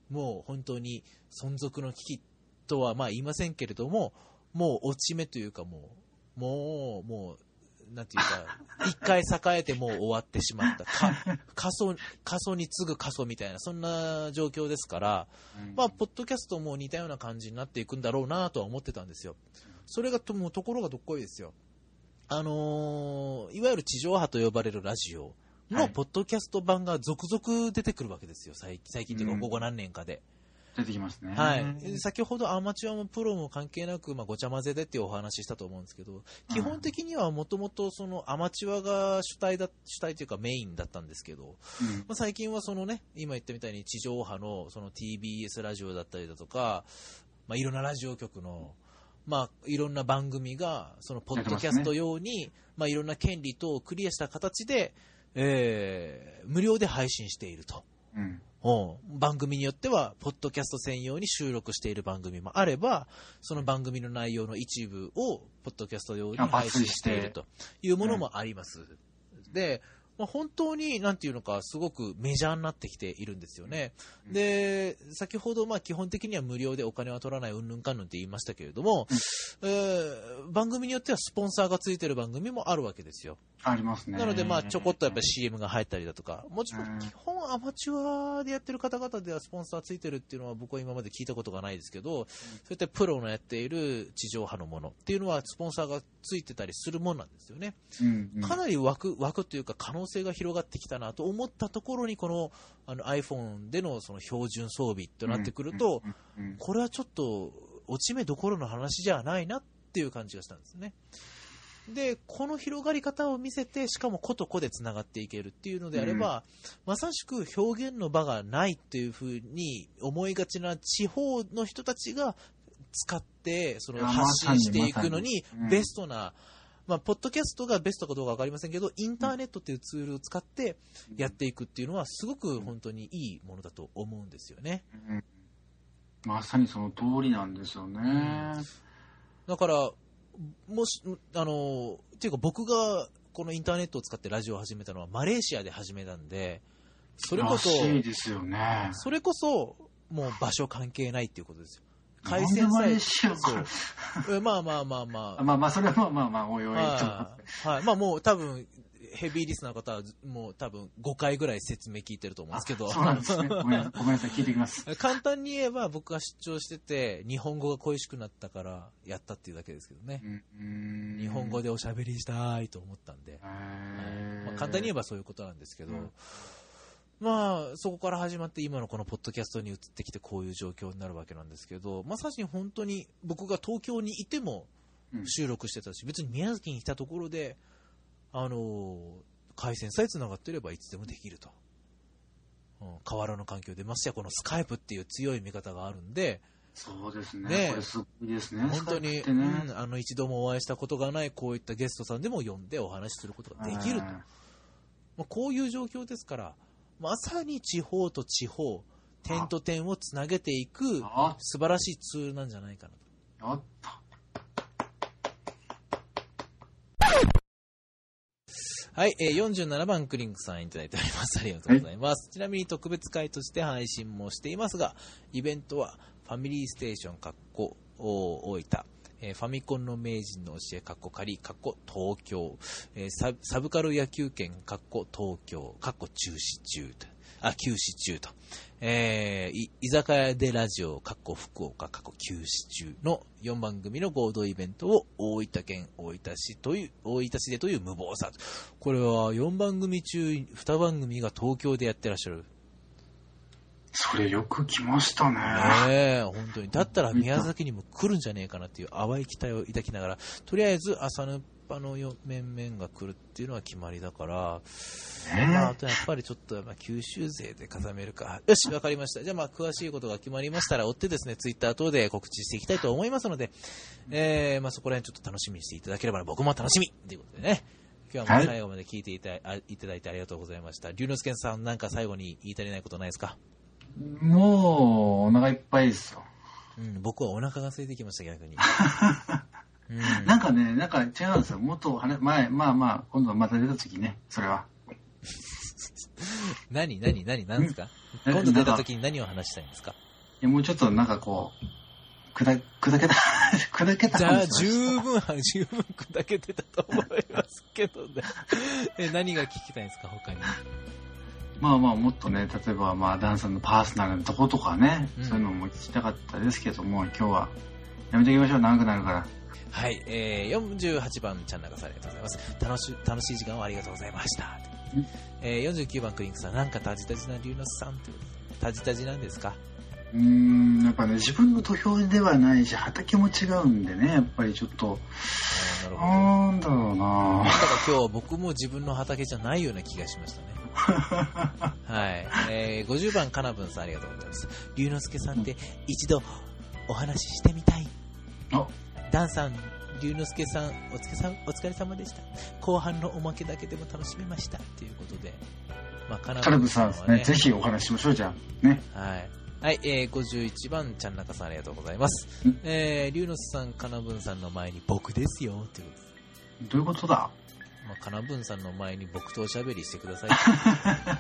もう本当に存続の危機とはまあ言いませんけれども、もう落ち目というか、もう、もう、もう、なんていうか、一回栄えてもう終わってしまった。か過疎、過疎に次ぐ過疎みたいな、そんな状況ですから、うん、まあ、ポッドキャストも似たような感じになっていくんだろうなとは思ってたんですよ。それがと、もうところがどっこいですよ。あのー、いわゆる地上波と呼ばれるラジオのポッドキャスト版が続々出てくるわけですよ。最近、最近というか、ここ何年かで。 出てきますね。 はい。先ほどアマチュアもプロも関係なく、まあ、ごちゃ混ぜでっていうお話ししたと思うんですけど、基本的にはもともとそのアマチュアが主体だ、主体というかメインだったんですけど、うんまあ、最近はそのね、今言ったみたいに地上波のその ティービーエス ラジオだったりだとか、まあ、いろんなラジオ局の、まあ、いろんな番組が、そのポッドキャスト用に、ねまあ、いろんな権利等をクリアした形で、えー、無料で配信していると。うん番組によってはポッドキャスト専用に収録している番組もあれば、その番組の内容の一部をポッドキャスト用に配信しているというものもあります。うん、で、まあ、本当になんていうのかすごくメジャーになってきているんですよね。うん、で、先ほどまあ基本的には無料でお金は取らないうんぬんかんぬんって言いましたけれども、うんえー、番組によってはスポンサーがついている番組もあるわけですよ。 ありますね。 なのでまあちょこっとやっぱり シーエム が入ったりだとか、もちろん基本アマチュアでやってる方々ではスポンサーついてるっていうのは僕は今まで聞いたことがないですけど、そうやってプロのやっている地上波のものっていうのはスポンサーがついてたりするもんなんですよね。うんうん、かなり枠枠というか可能性が広がってきたなと思ったところにこの、あの iPhone でのその標準装備となってくると、これはちょっと落ち目どころの話じゃないなっていう感じがしたんですね。で、この広がり方を見せて、しかも個と個でつながっていけるっていうのであれば、うん、まさしく表現の場がないっていうふうに思いがちな地方の人たちが使ってその発信していくのにベストな、まあ、ポッドキャストがベストかどうか分かりませんけど、インターネットっていうツールを使ってやっていくっていうのはすごく本当にいいものだと思うんですよね。 うん、まさにその通りなんですよね。うん、 だからもし、あの、っていうか僕がこのインターネットを使ってラジオを始めたのはマレーシアで始めたんで、それこそ、 らしいですよね。 それこそ、もう場所関係ないっていうことですよ。回線さえ、そう。まあまあまあまあ。 まあまあ、それはまあまあまあ、おいおいと。 はい。はい、まあもう多分、ヘビーリスナーの方はもう多分ごかいぐらい説明聞いてると思うんですけど。 そうなんですね。ごめんなさい、聞いてきます。 簡単に言えば僕が出張してて、日本語が恋しくなったからやったっていうだけですけどね。うーん日本語でおしゃべりしたいと思ったんで。はいまあ、簡単に言えばそういうことなんですけど、うん、まあそこから始まって今のこのポッドキャストに移ってきてこういう状況になるわけなんですけど、まさに本当に僕が東京にいても収録してたし、別に宮崎に来たところで、あの回線さえつながっていればいつでもできると、うん、河原の環境でましてやこのスカイプっていう強い見方があるんで、 そうですね、 ねこれすごいですね、 本当に、ねうん、あの一度もお会いしたことがないこういったゲストさんでも呼んでお話しすることができると、まあ、こういう状況ですから、まさに地方と地方点と点をつなげていく素晴らしいツールなんじゃないかなと。 やったはい、えー、よんじゅうななばんクリンクさんいただいております。ありがとうございます。はい、ちなみに特別会として配信もしていますが、イベントはファミリーステーション、かっこ大分、えー、ファミコンの名人の教え、かっこ仮、かっこ東京、えー、サ, サブカル野球券、かっこ東京、かっこ中止中と、あ、休止中と、えー、居酒屋でラジオ、かっこ福岡、かっこ休止中のよんばん組の合同イベントを大分県大分市という、大分市でという無謀さ。これはよんばん組中にばん組が東京でやってらっしゃる。 それよく来ましたね。 ねえ、本当に。だったら宮崎にも来るんじゃねえかなっていう淡い期待を抱きながら、とりあえず朝のあの面々が来るっていうのは決まりだから、えーまあ、あとやっぱりちょっとまあ九州勢で固めるか。よし、わかりました。じゃあまあ詳しいことが決まりましたら追ってですね、ツイッター等で告知していきたいと思いますので、えー、まあそこら辺ちょっと楽しみにしていただければ、僕も楽しみということでね。今日はもう最後まで聞いていた、はい、いただいてありがとうございました。龍之介さん、なんか最後に言い足りないことないですか？ もうお腹いっぱいですよ。 うん、僕はお腹が空いてきました、逆に。 うん、なんかね、なんか違うんですよ。もっと前、まあまあ、今度また出た時ね、それは。 何何何何ですか？ うん今度出た時に何を話したいんですか？ いやもうちょっとなんかこう、くだ、砕けた、砕けたじゃあ話し十分、十分砕けてたと思いますけどね。え、何が聞きたいんですか他に？ まあまあもっとね、例えばまあダンさんのパーソナルのとことかね、 うん、 そういうのも聞きたかったですけども、今日はやめておきましょう、長くなるから。 はい、えー、よんじゅうはちばんちゃんなかさんありがとうございます。楽し楽しい時間をありがとうございました。えー、よんじゅうきゅうばんクリンクさん、なんかタジタジな龍之介さんってタジタジなんですか？ うーん、やっぱね、自分の土俵ではないし、畑も違うんでね、やっぱりちょっと、 なるほど。 なんだろうな。 なんだか今日僕も自分の畑じゃないような気がしましたね。はい、えー、ごじゅうばんかなぶんさんありがとうございます。龍之介さんって一度お話ししてみたい。 あ、 ダンさん、龍之介さん、お疲れさん、お疲れ様でした。後半のおまけだけでも楽しめましたということで、まあ、かなぶんさんはね、 カナブさんですね、ぜひお話ししましょう、じゃあね。 はい。はい、えー、ごじゅういちばんちゃんなかさんありがとうございます。えー、龍之介さん、かなぶんさんの前に僕ですよということで。 どういうことだ？ まあ、かなぶんさんの前に僕とおしゃべりしてください。はい、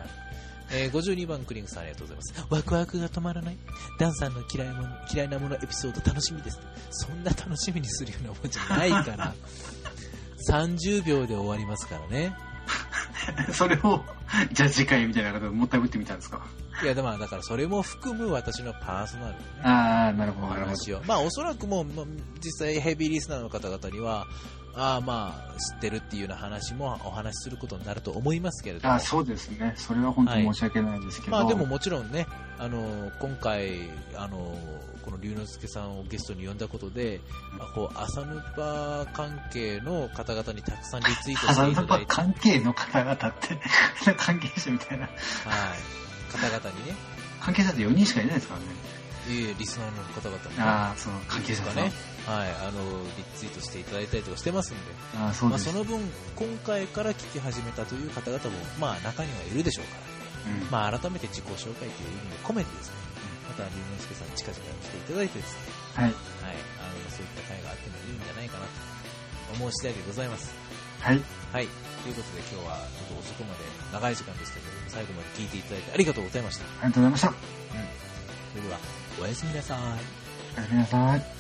えー、ごじゅうにばんクリンクさんありがとうございます。ワクワクが止まらない。ダンさんの嫌いもの嫌いなものエピソード楽しみです。そんな楽しみにするようなもんじゃないから。さんじゅうびょうで終わりますからね。 それを、じゃあ次回みたいな形でもったいぶってみたんですか？ いや、でもだからそれも含む私のパーソナルのね、 ああ、なるほど、 お話を。まあおそらくもう、まあ、実際ヘビーリスナーの方々には、ああまあ知ってるっていうような話もお話しすることになると思いますけれども。 あ、そうですね。それは本当に申し訳ないですけど。 はい、まあでももちろんね、あの今回あのこの龍之介さんをゲストに呼んだことで、まあ、こう朝ヌパ関係の方々にたくさんリツイートしていただいて、 朝ヌパ関係の方々って関係者みたいな、はい、 方々にね、 関係者ってよにんしかいないですからね。 いえ、リスナーの方々に、ね、 ああ、その関係者がね、はい、あのリツイートしていただいたりとかしてますんで、 あ、そうです。 まあ、その分今回から聞き始めたという方々もまあ中にはいるでしょうから、うん、まあ改めて自己紹介という意味を込めてですね、また龍之介さん近々に来ていただいてですね、はい、はい、あのそういった会があってもいいんじゃないかなと思う次第でございます。 はい、 はい、ということで今日はちょっと遅くまで長い時間でしたけど最後まで聞いていただいてありがとうございました。 ありがとうございました。うん、 それではおやすみなさい。 おやすみなさい。